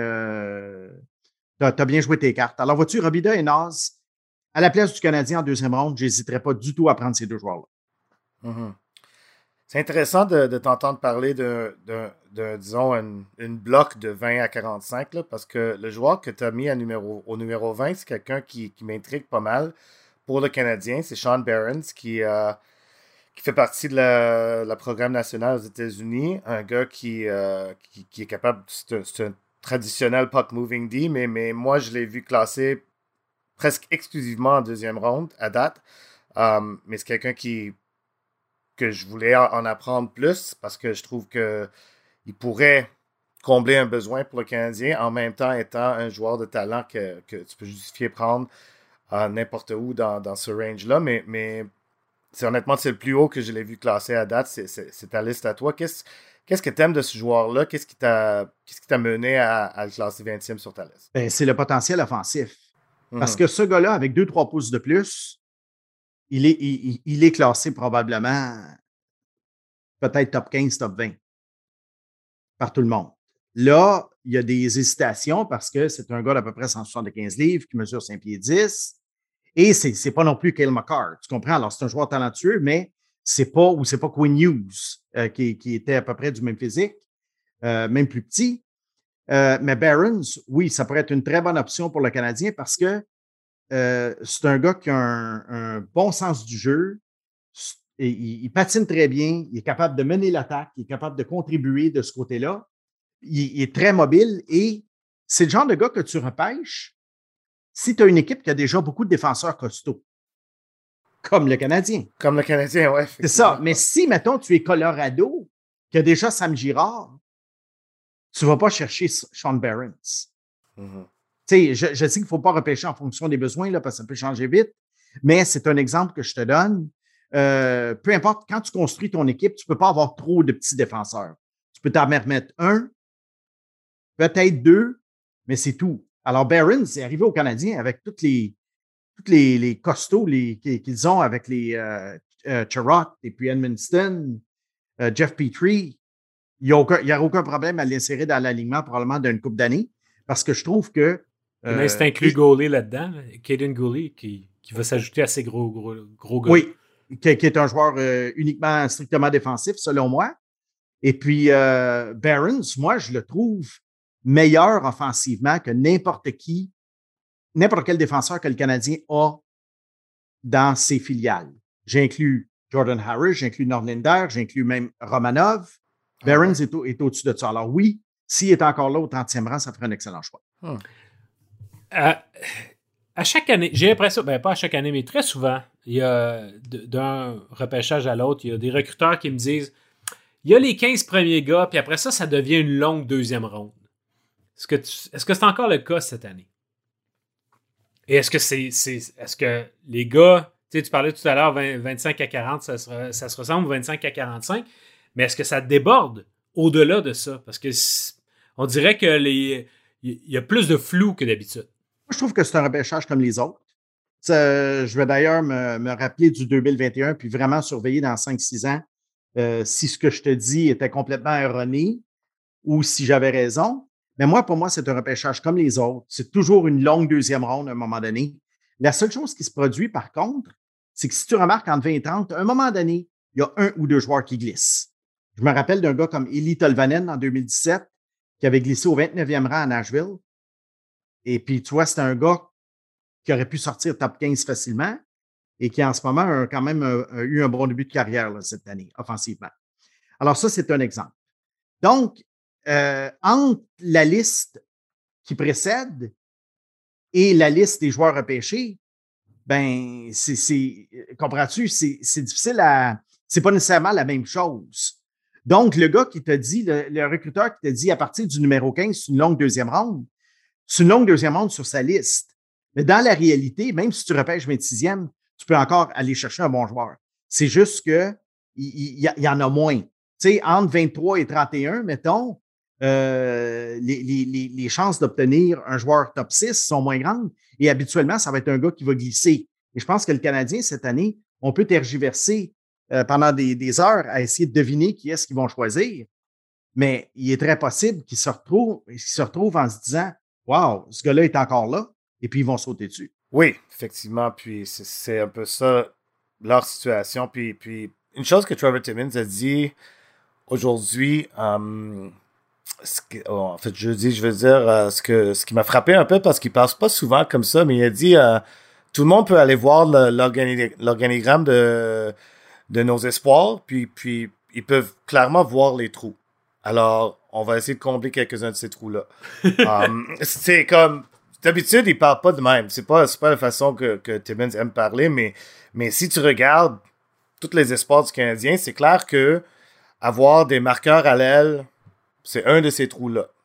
bien joué tes cartes. Alors, vois-tu, Robida et Naz, à la place du Canadien en 2e ronde, je n'hésiterais pas du tout à prendre ces 2 joueurs-là. Mm-hmm. C'est intéressant de t'entendre parler disons, une bloc de 20 à 45, là, parce que le joueur que tu as mis au numéro 20, c'est quelqu'un qui m'intrigue pas mal pour le Canadien. C'est Sean Behrens qui fait partie de la programme national aux États-Unis. Un gars qui est capable, c'est un traditionnel puck-moving D, mais moi, je l'ai vu classé presque exclusivement en 2e ronde à date. Mais c'est quelqu'un que je voulais en apprendre plus parce que je trouve qu'il pourrait combler un besoin pour le Canadien, en même temps étant un joueur de talent que tu peux justifier prendre n'importe où dans ce range-là. Mais honnêtement, c'est le plus haut que je l'ai vu classé à date. C'est ta liste à toi. Qu'est-ce que tu aimes de ce joueur-là? Qu'est-ce qui t'a mené à le classer 20e sur ta liste? Ben, c'est le potentiel offensif. Parce que ce gars-là, avec 2-3 pouces de plus, il est classé probablement peut-être top 15, top 20 par tout le monde. Là, il y a des hésitations parce que c'est un gars d'à peu près 175 livres qui mesure 5 pieds 10 et c'est pas non plus Cale Makar. Tu comprends? Alors, c'est un joueur talentueux, mais c'est pas Quinn Hughes qui était à peu près du même physique, même plus petit. Mais Barons, oui, ça pourrait être une très bonne option pour le Canadien parce que c'est un gars qui a un bon sens du jeu. Et il patine très bien. Il est capable de mener l'attaque. Il est capable de contribuer de ce côté-là. Il est très mobile et c'est le genre de gars que tu repêches si tu as une équipe qui a déjà beaucoup de défenseurs costauds, comme le Canadien. Comme le Canadien, oui. C'est ça. Mais si, mettons, tu es Colorado, qui a déjà Sam Girard, tu ne vas pas chercher Sean Barons. Mm-hmm. Tu sais, je sais qu'il ne faut pas repêcher en fonction des besoins, là, parce que ça peut changer vite, mais c'est un exemple que je te donne. Peu importe, quand tu construis ton équipe, tu ne peux pas avoir trop de petits défenseurs. Tu peux t'en remettre un, peut-être deux, mais c'est tout. Alors, Barron, c'est arrivé au Canadien avec tous les costauds qu'ils ont avec les Charrot et puis Edmundston, Jeff Petrie. Il n'y a aucun problème à l'insérer dans l'alignement probablement d'une couple d'années parce que je trouve que... mais c'est inclus Goulet là-dedans, Caden Goulet, qui va s'ajouter à ces gros gars. Oui, qui est un joueur uniquement, strictement défensif, selon moi. Et puis, Barons, moi, je le trouve meilleur offensivement que n'importe quel défenseur que le Canadien a dans ses filiales. J'inclus Jordan Harris, j'inclus Norlinder, j'inclus même Romanov. Barons est au-dessus de ça. Alors oui, s'il est encore là au 30e rang, ça ferait un excellent choix. À chaque année, j'ai l'impression, pas à chaque année, mais très souvent, il y a d'un repêchage à l'autre, il y a des recruteurs qui me disent il y a les 15 premiers gars, puis après ça, ça devient une longue deuxième ronde. Est-ce que c'est encore le cas cette année? Et est-ce que les gars, tu parlais tout à l'heure 25 à 40, ça se ressemble 25 à 45, mais est-ce que ça déborde au-delà de ça? Parce que on dirait que il y a plus de flou que d'habitude. Moi, je trouve que c'est un repêchage comme les autres. Je vais d'ailleurs me rappeler du 2021 puis vraiment surveiller dans 5-6 ans si ce que je te dis était complètement erroné ou si j'avais raison. Mais pour moi, c'est un repêchage comme les autres. C'est toujours une longue deuxième ronde à un moment donné. La seule chose qui se produit, par contre, c'est que si tu remarques entre 20 et 30, à un moment donné, il y a un ou deux joueurs qui glissent. Je me rappelle d'un gars comme Eli Tolvanen en 2017 qui avait glissé au 29e rang à Nashville. Et puis, tu vois, c'est un gars qui aurait pu sortir top 15 facilement et qui, en ce moment, a quand même eu un bon début de carrière là, cette année, offensivement. Alors, ça, c'est un exemple. Donc, entre la liste qui précède et la liste des joueurs repêchés, ben, comprends-tu, c'est difficile c'est pas nécessairement la même chose. Donc, le gars qui t'a dit, le recruteur qui t'a dit à partir du numéro 15, c'est une longue deuxième ronde, c'est une longue deuxième ronde sur sa liste. Mais dans la réalité, même si tu repêches 26e, tu peux encore aller chercher un bon joueur. C'est juste que il y en a moins. Tu sais, entre 23 et 31, mettons, les chances d'obtenir un joueur top 6 sont moins grandes et habituellement, ça va être un gars qui va glisser. Et je pense que le Canadien, cette année, on peut tergiverser pendant des heures à essayer de deviner qui est-ce qu'ils vont choisir. Mais il est très possible qu'ils se retrouvent en se disant « Wow, ce gars-là est encore là » et puis ils vont sauter dessus. Oui, effectivement. Puis c'est un peu ça, leur situation. Puis une chose que Trevor Timmins a dit aujourd'hui, en fait, jeudi, je veux dire, ce qui m'a frappé un peu parce qu'il passe pas souvent comme ça, mais il a dit tout le monde peut aller voir l'organigramme de nos espoirs, puis ils peuvent clairement voir les trous. Alors, on va essayer de combler quelques-uns de ces trous-là. C'est comme d'habitude, il parle pas de même. C'est pas la façon que Timmins aime parler, mais si tu regardes tous les espoirs du Canadien, c'est clair que avoir des marqueurs à l'aile, c'est un de ces trous-là.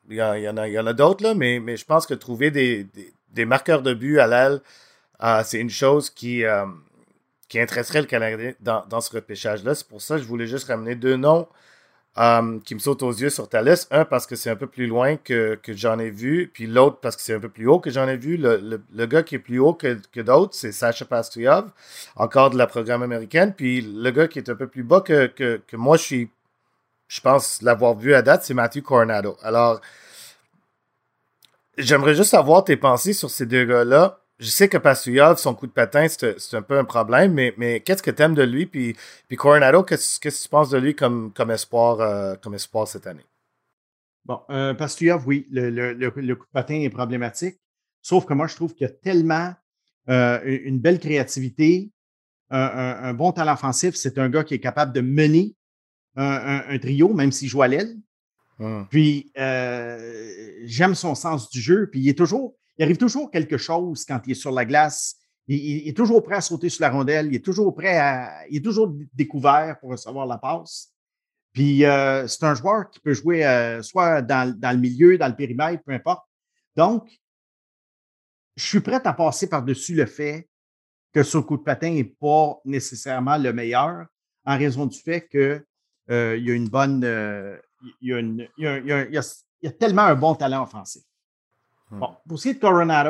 y en a d'autres, là, mais je pense que trouver des marqueurs de but à l'aile, c'est une chose qui intéresserait le Canadien dans ce repêchage-là. C'est pour ça que je voulais juste ramener 2 noms qui me sautent aux yeux sur ta liste. Un, parce que c'est un peu plus loin que j'en ai vu, puis l'autre, parce que c'est un peu plus haut que j'en ai vu. Le gars qui est plus haut que d'autres, c'est Sasha Pastujov, encore de la programme américaine. Puis le gars qui est un peu plus bas que moi, je pense l'avoir vu à date, c'est Matthew Coronado. Alors, j'aimerais juste avoir tes pensées sur ces 2 gars-là. Je sais que Pastujov, son coup de patin, c'est un peu un problème, mais qu'est-ce que tu aimes de lui? Puis Coronado, qu'est-ce que tu penses de lui comme espoir cette année? Bon, Pastujov, oui, le coup de patin est problématique. Sauf que moi, je trouve qu'il y a tellement une belle créativité, un bon talent offensif. C'est un gars qui est capable de mener un trio, même s'il joue à l'aile. Puis, j'aime son sens du jeu. Puis, il arrive toujours quelque chose quand il est sur la glace. Il est toujours prêt à sauter sur la rondelle. Il est toujours découvert pour recevoir la passe. Puis, c'est un joueur qui peut jouer soit dans le milieu, dans le périmètre, peu importe. Donc, je suis prêt à passer par-dessus le fait que son coup de patin n'est pas nécessairement le meilleur en raison du fait qu'il y a une bonne... il y a tellement un bon talent offensif. Bon, pour ce qui est de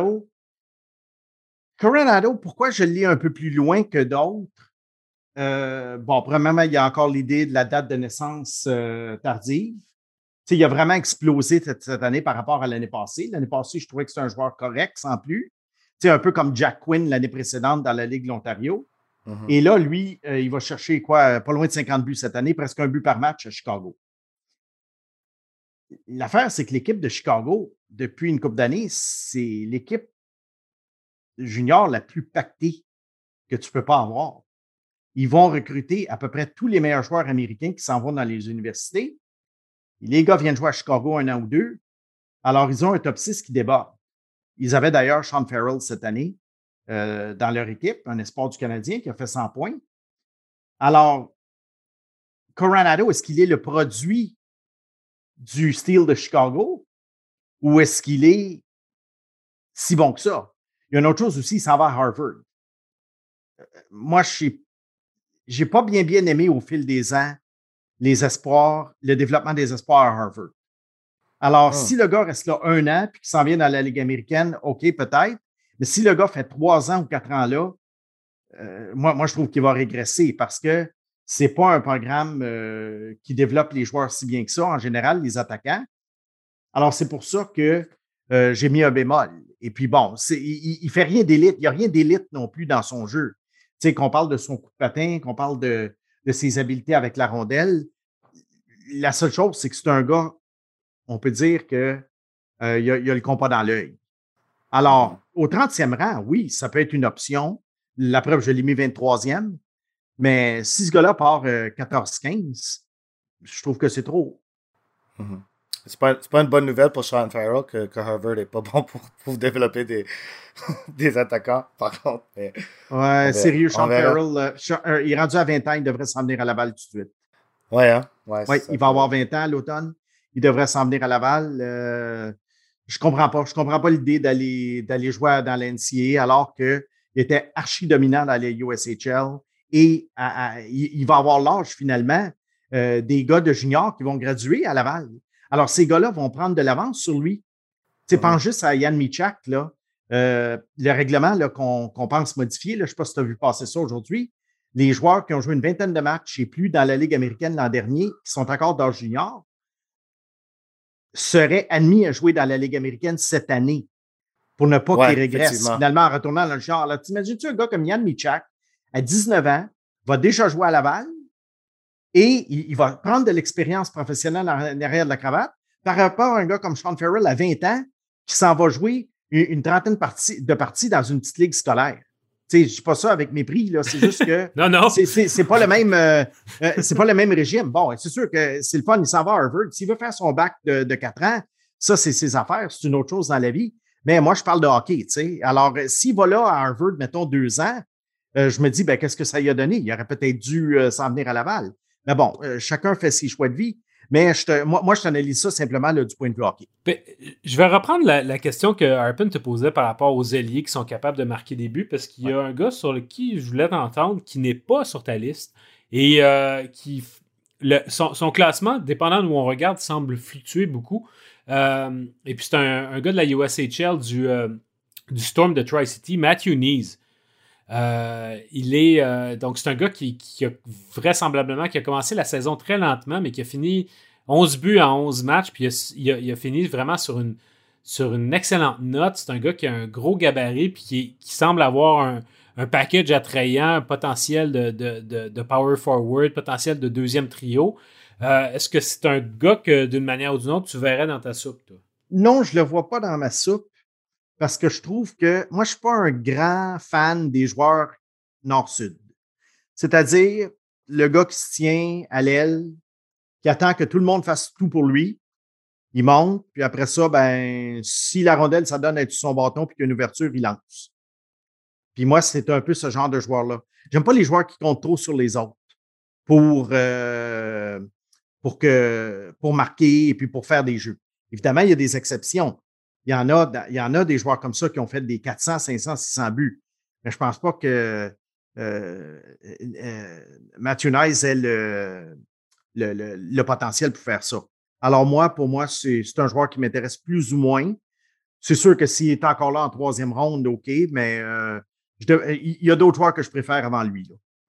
Coronado, pourquoi je l'ai un peu plus loin que d'autres? Bon, premièrement, il y a encore l'idée de la date de naissance tardive. Tu sais, il a vraiment explosé cette année par rapport à l'année passée. L'année passée, je trouvais que c'était un joueur correct, sans plus. Tu sais, un peu comme Jack Quinn l'année précédente dans la Ligue de l'Ontario. Et là, lui, il va chercher pas loin de 50 buts cette année, presque un but par match à Chicago. L'affaire, c'est que l'équipe de Chicago, depuis une couple d'années, c'est l'équipe junior la plus pactée que tu ne peux pas avoir. Ils vont recruter à peu près tous les meilleurs joueurs américains qui s'en vont dans les universités. Les gars viennent jouer à Chicago 1 an ou 2. Alors, ils ont un top 6 qui déborde. Ils avaient d'ailleurs Sean Farrell cette année dans leur équipe, un espoir du Canadien qui a fait 100 points. Alors, Coronado, est-ce qu'il est le produit du Steel de Chicago ou est-ce qu'il est si bon que ça? Il y a une autre chose aussi, il s'en va à Harvard. Moi, je n'ai pas bien aimé au fil des ans les espoirs, le développement des espoirs à Harvard. Alors, si le gars reste là 1 an puis qu'il s'en vient dans la Ligue américaine, OK, peut-être. Mais si le gars fait 3 ans ou 4 ans là, moi, je trouve qu'il va régresser parce que c'est pas un programme qui développe les joueurs si bien que ça, en général, les attaquants. Alors, c'est pour ça que j'ai mis un bémol. Et puis, bon, il fait rien d'élite. Il n'y a rien d'élite non plus dans son jeu. Tu sais, qu'on parle de son coup de patin, qu'on parle de ses habiletés avec la rondelle. La seule chose, c'est que c'est un gars, on peut dire qu'il a le compas dans l'œil. Alors, au 30e rang, oui, ça peut être une option. La preuve, je l'ai mis 23e. Mais si ce gars-là part 14-15, je trouve que c'est trop. Mm-hmm. C'est pas une bonne nouvelle pour Sean Farrell que Harvard n'est pas bon pour développer des attaquants, par contre. Ouais, sérieux, Sean Farrell, il est rendu à 20 ans, il devrait s'en venir à Laval tout de suite. Ouais, hein? Ouais, il va avoir 20 ans à l'automne. Il devrait s'en venir à Laval. Je comprends pas l'idée d'aller jouer dans l'NCAA alors qu'il était archi dominant dans les USHL. Et il va avoir l'âge, finalement, des gars de junior qui vont graduer à Laval. Alors, ces gars-là vont prendre de l'avance sur lui. Tu sais, pense juste à Yann Michak, là. Le règlement là, qu'on pense modifier, là, je ne sais pas si tu as vu passer ça aujourd'hui. Les joueurs qui ont joué une vingtaine de matchs et plus dans la Ligue américaine l'an dernier, qui sont encore d'âge junior, seraient admis à jouer dans la Ligue américaine cette année pour ne pas qu'ils régressent finalement en retournant dans le junior. Alors, t'imagines-tu un gars comme Yann Michak, à 19 ans, va déjà jouer à Laval et il va prendre de l'expérience professionnelle en arrière de la cravate par rapport à un gars comme Sean Farrell à 20 ans qui s'en va jouer une trentaine de parties dans une petite ligue scolaire. Tu sais, je dis pas ça avec mépris, là. C'est juste que non. C'est pas le même c'est pas le même régime. Bon, c'est sûr que c'est le fun, il s'en va à Harvard. S'il veut faire son bac de 4 ans, ça, c'est ses affaires, c'est une autre chose dans la vie. Mais moi, je parle de hockey, tu sais. Alors, s'il va là à Harvard, mettons 2 ans, je me dis, ben, qu'est-ce que ça lui a donné? Il aurait peut-être dû s'en venir à Laval. Mais bon, chacun fait ses choix de vie. Mais moi, je t'analyse ça simplement là, du point de vue hockey. Je vais reprendre la question que Harpen te posait par rapport aux ailiers qui sont capables de marquer des buts, parce qu'il y a un gars sur qui je voulais t'entendre qui n'est pas sur ta liste et son classement, dépendant d'où on regarde, semble fluctuer beaucoup. Et puis c'est un gars de la USHL du Storm de Tri-City, Matthew Knees. Donc c'est un gars qui a vraisemblablement qui a commencé la saison très lentement, mais qui a fini 11 buts en 11 matchs, puis il a fini vraiment sur une excellente note. C'est un gars qui a un gros gabarit, puis qui semble avoir un package attrayant, un potentiel de power forward, potentiel de deuxième trio. Est-ce que c'est un gars que, d'une manière ou d'une autre, tu verrais dans ta soupe, toi? Non, je le vois pas dans ma soupe, parce que je trouve que moi, je suis pas un grand fan des joueurs nord-sud. C'est-à-dire le gars qui se tient à l'aile, qui attend que tout le monde fasse tout pour lui. Il monte, puis après ça, ben, si la rondelle, ça donne à être sur son bâton puis qu'il y a une ouverture, il lance. Puis moi, c'est un peu ce genre de joueur-là. J'aime pas les joueurs qui comptent trop sur les autres pour marquer et puis pour faire des jeux. Évidemment, il y a des exceptions. Il y en a des joueurs comme ça qui ont fait des 400, 500, 600 buts. Mais je pense pas que Matthew Knies ait le potentiel pour faire ça. Alors pour moi, c'est un joueur qui m'intéresse plus ou moins. C'est sûr que s'il est encore là en troisième ronde, OK, mais il y a d'autres joueurs que je préfère avant lui.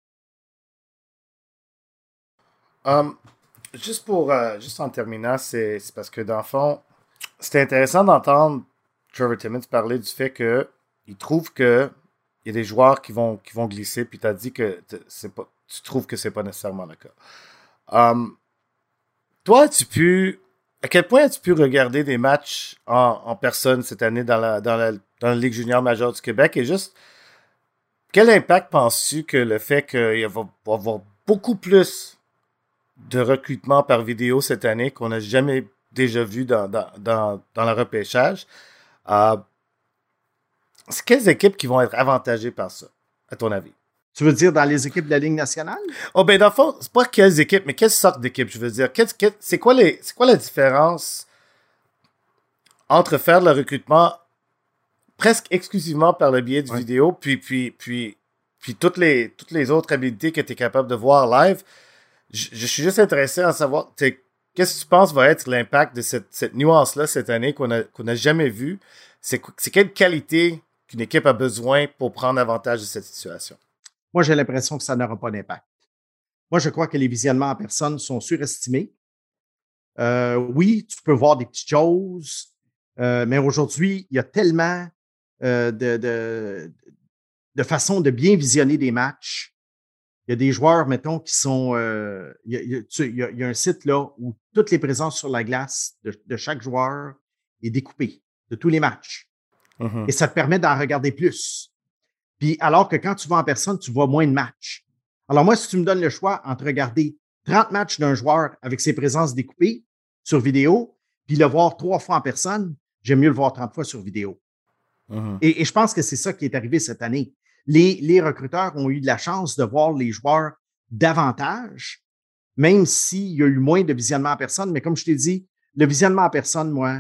Là. Juste en terminant, c'est parce que dans le fond, c'était intéressant d'entendre Trevor Timmins parler du fait qu'il trouve qu'il y a des joueurs qui vont glisser, puis tu as dit que tu trouves que c'est pas nécessairement le cas. Toi, à quel point as-tu pu regarder des matchs en personne cette année dans la Ligue junior majeure du Québec, et juste quel impact penses-tu que le fait qu'il va y avoir beaucoup plus de recrutement par vidéo cette année qu'on n'a jamais déjà vu dans le repêchage? C'est quelles équipes qui vont être avantagées par ça, à ton avis? Tu veux dire dans les équipes de la Ligue nationale? Oh, ben, dans le fond, c'est pas quelles équipes, mais quelle sorte d'équipes, je veux dire. C'est quoi la différence entre faire le recrutement presque exclusivement par le biais du vidéo, puis toutes les autres habilités que tu es capable de voir live? Je suis juste intéressé à savoir, qu'est-ce que tu penses va être l'impact de cette nuance-là cette année qu'on a jamais vue? C'est quelle qualité qu'une équipe a besoin pour prendre avantage de cette situation? Moi, j'ai l'impression que ça n'aura pas d'impact. Moi, je crois que les visionnements en personne sont surestimés. Oui, tu peux voir des petites choses, mais aujourd'hui, il y a tellement de façons de bien visionner des matchs. Il y a des joueurs, mettons, qui sont... il y a un site là où toutes les présences sur la glace de chaque joueur est découpée, de tous les matchs. Et ça te permet d'en regarder plus. Puis alors que quand tu vas en personne, tu vois moins de matchs. Alors moi, si tu me donnes le choix entre regarder 30 matchs d'un joueur avec ses présences découpées sur vidéo, puis le voir 3 fois en personne, j'aime mieux le voir 30 fois sur vidéo. Et je pense que c'est ça qui est arrivé cette année. Les recruteurs ont eu de la chance de voir les joueurs davantage, même s'il y a eu moins de visionnement en personne. Mais comme je t'ai dit, le visionnement en personne, moi,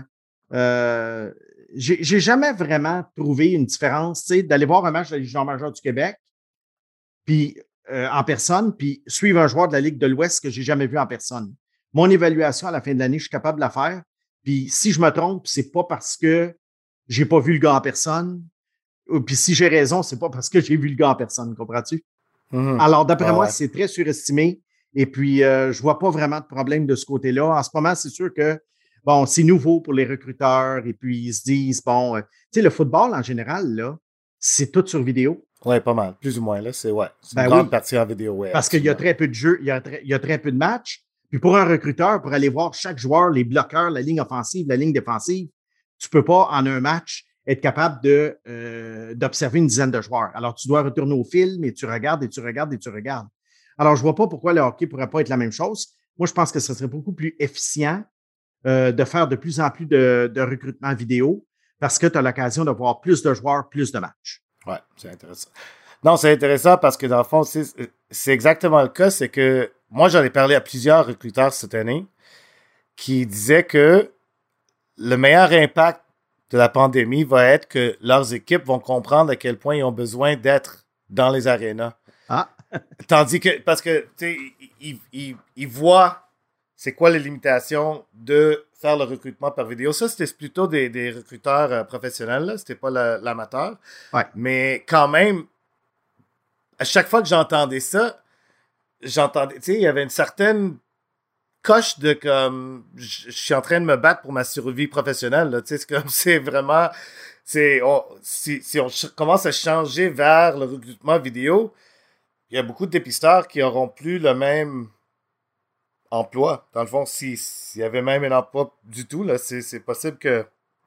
j'ai jamais vraiment trouvé une différence, tu sais, d'aller voir un match de la Ligue majeure du Québec, puis en personne, puis suivre un joueur de la Ligue de l'Ouest que j'ai jamais vu en personne. Mon évaluation à la fin de l'année, je suis capable de la faire. Puis si je me trompe, c'est pas parce que j'ai pas vu le gars en personne. Puis si j'ai raison, c'est pas parce que j'ai vu le gars en personne, comprends-tu? Alors, d'après moi, c'est très surestimé. Et puis, je vois pas vraiment de problème de ce côté-là. En ce moment, c'est sûr que, bon, c'est nouveau pour les recruteurs. Et puis, ils se disent, bon, tu sais, le football, en général, là, c'est tout sur vidéo. Oui, pas mal. Plus ou moins, là. C'est une grande partie en vidéo, ouais. Parce qu'il y a très peu de jeux, il y a très peu de matchs. Puis, pour un recruteur, pour aller voir chaque joueur, les bloqueurs, la ligne offensive, la ligne défensive, tu peux pas, en un match, être capable d'observer une dizaine de joueurs. Alors, tu dois retourner au film et tu regardes et tu regardes et tu regardes. Alors, je ne vois pas pourquoi le hockey ne pourrait pas être la même chose. Moi, je pense que ce serait beaucoup plus efficient de faire de plus en plus de recrutement vidéo parce que tu as l'occasion de voir plus de joueurs, plus de matchs. Oui, c'est intéressant. Non, c'est intéressant parce que dans le fond, c'est exactement le cas. C'est que moi, j'en ai parlé à plusieurs recruteurs cette année. qui disait que le meilleur impact de la pandémie va être que leurs équipes vont comprendre à quel point ils ont besoin d'être dans les arénas. Ah. Tandis que, parce que, tu sais, ils voient c'est quoi les limitations de faire le recrutement par vidéo. Ça, c'était plutôt des recruteurs professionnels, là. C'était pas l'amateur. Ouais. Mais quand même, à chaque fois que j'entendais ça, tu sais, il y avait une certaine coche de comme, je suis en train de me battre pour ma survie professionnelle, là. Tu sais, c'est vraiment, si on commence à changer vers le recrutement vidéo, il y a beaucoup de dépisteurs qui n'auront plus le même emploi. Dans le fond, s'il y avait même un emploi du tout, là, c'est possible que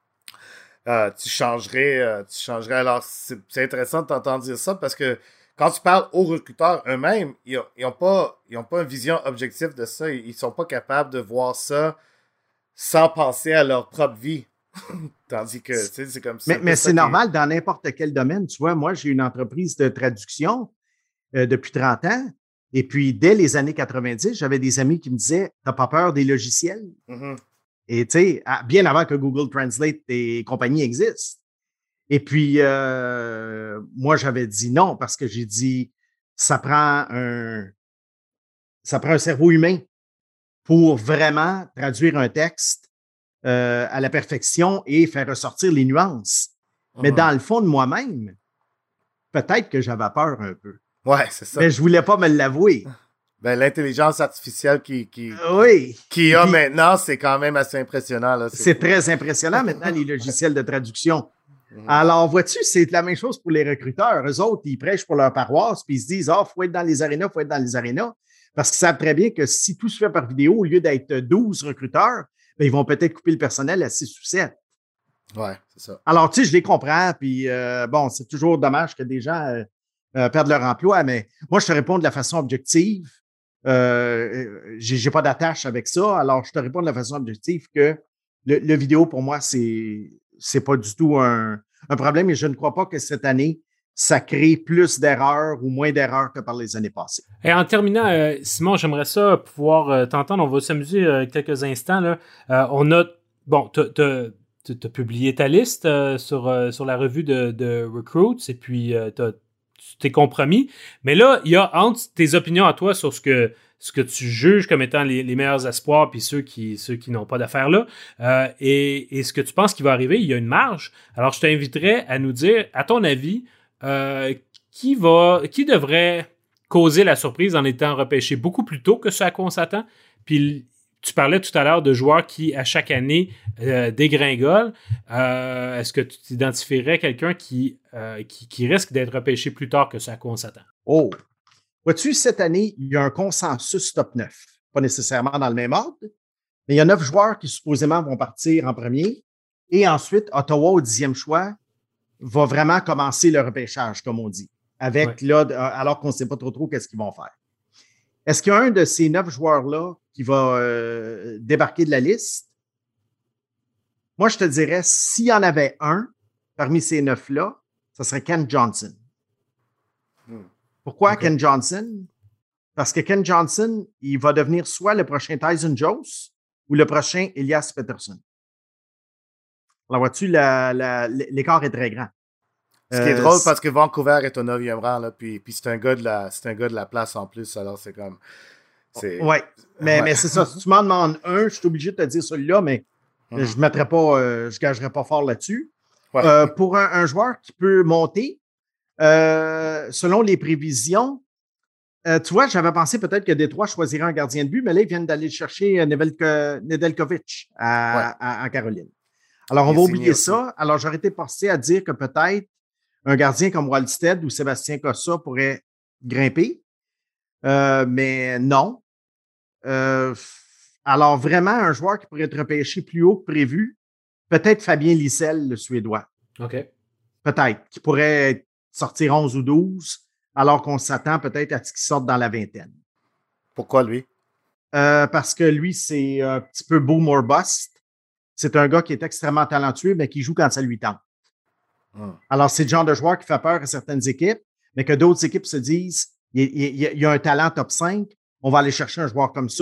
tu changerais. Alors, c'est intéressant de t'entendre dire ça parce que quand tu parles aux recruteurs eux-mêmes, ils n'ont pas une vision objective de ça. Ils ne sont pas capables de voir ça sans penser à leur propre vie. Tandis que, tu sais, c'est comme ça. Mais c'est normal dans n'importe quel domaine. Tu vois, moi, j'ai une entreprise de traduction depuis 30 ans. Et puis, dès les années 90, j'avais des amis qui me disaient « T'as pas peur des logiciels? Mm-hmm. » Et tu sais, bien avant que Google Translate et compagnie existent. Et puis, moi, j'avais dit non parce que j'ai dit ça prend un cerveau humain pour vraiment traduire un texte à la perfection et faire ressortir les nuances. Mais dans le fond de moi-même, peut-être que j'avais peur un peu. Ouais, c'est ça. Mais je voulais pas me l'avouer. Ben, l'intelligence artificielle qui Oui. a maintenant, c'est quand même assez impressionnant. Là. C'est très impressionnant maintenant, les logiciels de traduction. Alors, vois-tu, c'est la même chose pour les recruteurs. Eux autres, ils prêchent pour leur paroisse, puis ils se disent « Ah, faut être dans les arénas, faut être dans les arénas. » Parce qu'ils savent très bien que si tout se fait par vidéo, au lieu d'être 12 recruteurs, ben, ils vont peut-être couper le personnel à 6 ou 7. Ouais, c'est ça. Alors, tu sais, je les comprends, puis bon, c'est toujours dommage que des gens perdent leur emploi, mais moi, je te réponds de la façon objective. J'ai pas d'attache avec ça, alors je te réponds de la façon objective que le vidéo, pour moi, c'est pas du tout un problème et je ne crois pas que cette année, ça crée plus d'erreurs ou moins d'erreurs que par les années passées. Et en terminant, Simon, j'aimerais ça pouvoir t'entendre. On va s'amuser quelques instants. Là. On a, bon, tu as publié ta liste sur la revue de Recruits et puis tu t'es compromis. Mais là, il y a entre tes opinions à toi sur ce que tu juges comme étant les meilleurs espoirs puis ceux qui n'ont pas d'affaires là et ce que tu penses qui va arriver, il y a une marge. Alors, je t'inviterais à nous dire, à ton avis, qui devrait causer la surprise en étant repêché beaucoup plus tôt que ce à quoi on s'attend. Puis tu parlais tout à l'heure de joueurs qui, à chaque année, dégringolent. Est-ce que tu t'identifierais quelqu'un qui risque d'être repêché plus tard que ce à quoi on s'attend? Oh! Vois-tu, cette année, il y a un consensus top 9. Pas nécessairement dans le même ordre, mais il y a 9 joueurs qui supposément vont partir en premier. Et ensuite, Ottawa, au 10e choix, va vraiment commencer le repêchage, comme on dit, avec là, alors qu'on ne sait pas trop qu'est-ce qu'ils vont faire. Est-ce qu'il y a un de ces 9 joueurs-là qui va débarquer de la liste? Moi, je te dirais, s'il y en avait un parmi ces 9-là, ce serait Ken Johnson. Pourquoi Ken Johnson? Parce que Ken Johnson, il va devenir soit le prochain Tyson Jones ou le prochain Elias Pettersson. Alors, vois-tu, l'écart est très grand. Ce qui est drôle parce que Vancouver est au 9e rang, là, puis c'est un gars de la place en plus, alors c'est comme... Oui, mais c'est ça. Si tu m'en demandes un, je suis obligé de te dire celui-là, mais je mettrai pas, je gagerai pas fort là-dessus. Ouais. Pour un joueur qui peut monter, selon les prévisions, tu vois, j'avais pensé peut-être que Détroit choisirait un gardien de but, mais là, ils viennent d'aller chercher Nedeljkovic en Caroline. Alors, on va oublier ça. Alors, j'aurais été forcé à dire que peut-être un gardien comme Wallstead ou Sébastien Cossa pourrait grimper, mais non. Alors, vraiment, un joueur qui pourrait être repêché plus haut que prévu, peut-être Fabien Lysell, le Suédois. OK. Peut-être, qui pourrait sortir 11 ou 12, alors qu'on s'attend peut-être à ce qu'il sorte dans la vingtaine. Pourquoi lui? Parce que lui, c'est un petit peu boom or bust. C'est un gars qui est extrêmement talentueux, mais qui joue quand ça lui tente. Alors, c'est le genre de joueur qui fait peur à certaines équipes, mais que d'autres équipes se disent, il y a un talent top 5, on va aller chercher un joueur comme ça.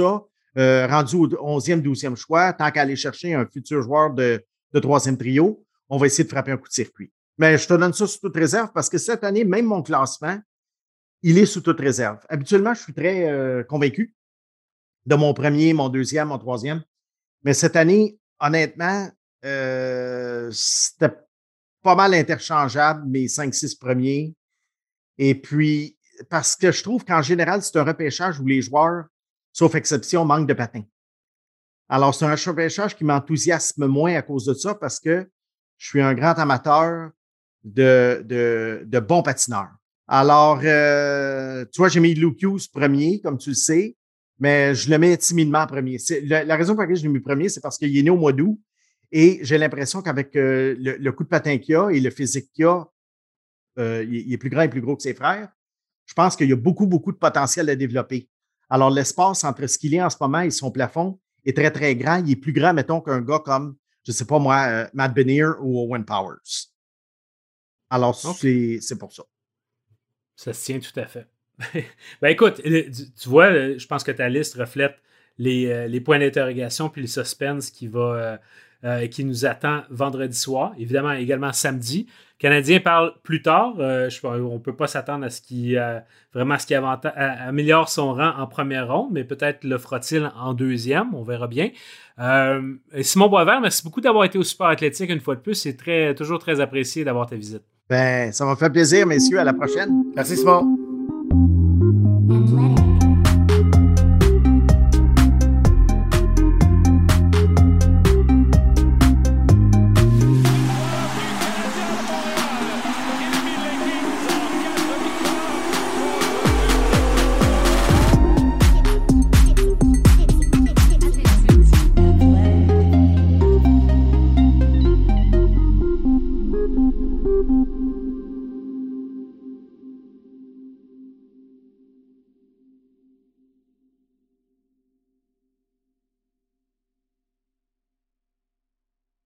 rendu au 11e, 12e choix, tant qu'à aller chercher un futur joueur de troisième trio, on va essayer de frapper un coup de circuit. Mais je te donne ça sous toute réserve parce que cette année, même mon classement, il est sous toute réserve. Habituellement, je suis très convaincu de mon premier, mon deuxième, mon troisième. Mais cette année, honnêtement, c'était pas mal interchangeable, mes 5-6 premiers. Et puis, parce que je trouve qu'en général, c'est un repêchage où les joueurs, sauf exception, manquent de patins. Alors, c'est un repêchage qui m'enthousiasme moins à cause de ça parce que je suis un grand amateur de bons patineurs. Alors, tu vois, j'ai mis Luke Hughes premier, comme tu le sais, mais je le mets timidement premier. La raison pour laquelle je l'ai mis premier, c'est parce qu'il est né au mois d'août et j'ai l'impression qu'avec le coup de patin qu'il a et le physique qu'il a, il est plus grand et plus gros que ses frères. Je pense qu'il y a beaucoup, beaucoup de potentiel à développer. Alors, l'espace entre ce qu'il est en ce moment et son plafond est très, très grand. Il est plus grand, mettons, qu'un gars comme, je ne sais pas moi, Matt Benier ou Owen Powers. Alors, c'est pour ça. Ça se tient tout à fait. Ben écoute, tu vois, je pense que ta liste reflète les points d'interrogation puis le suspense qui nous attend vendredi soir. Évidemment, également samedi. Le Canadien parle plus tard. On ne peut pas s'attendre à ce qu'il améliore son rang en première ronde, mais peut-être le fera-t-il en deuxième. On verra bien. Simon Boisvert, merci beaucoup d'avoir été au Super Athlétique une fois de plus. C'est toujours très apprécié d'avoir ta visite. Ben, ça m'a fait plaisir, messieurs. À la prochaine. Merci, Simon.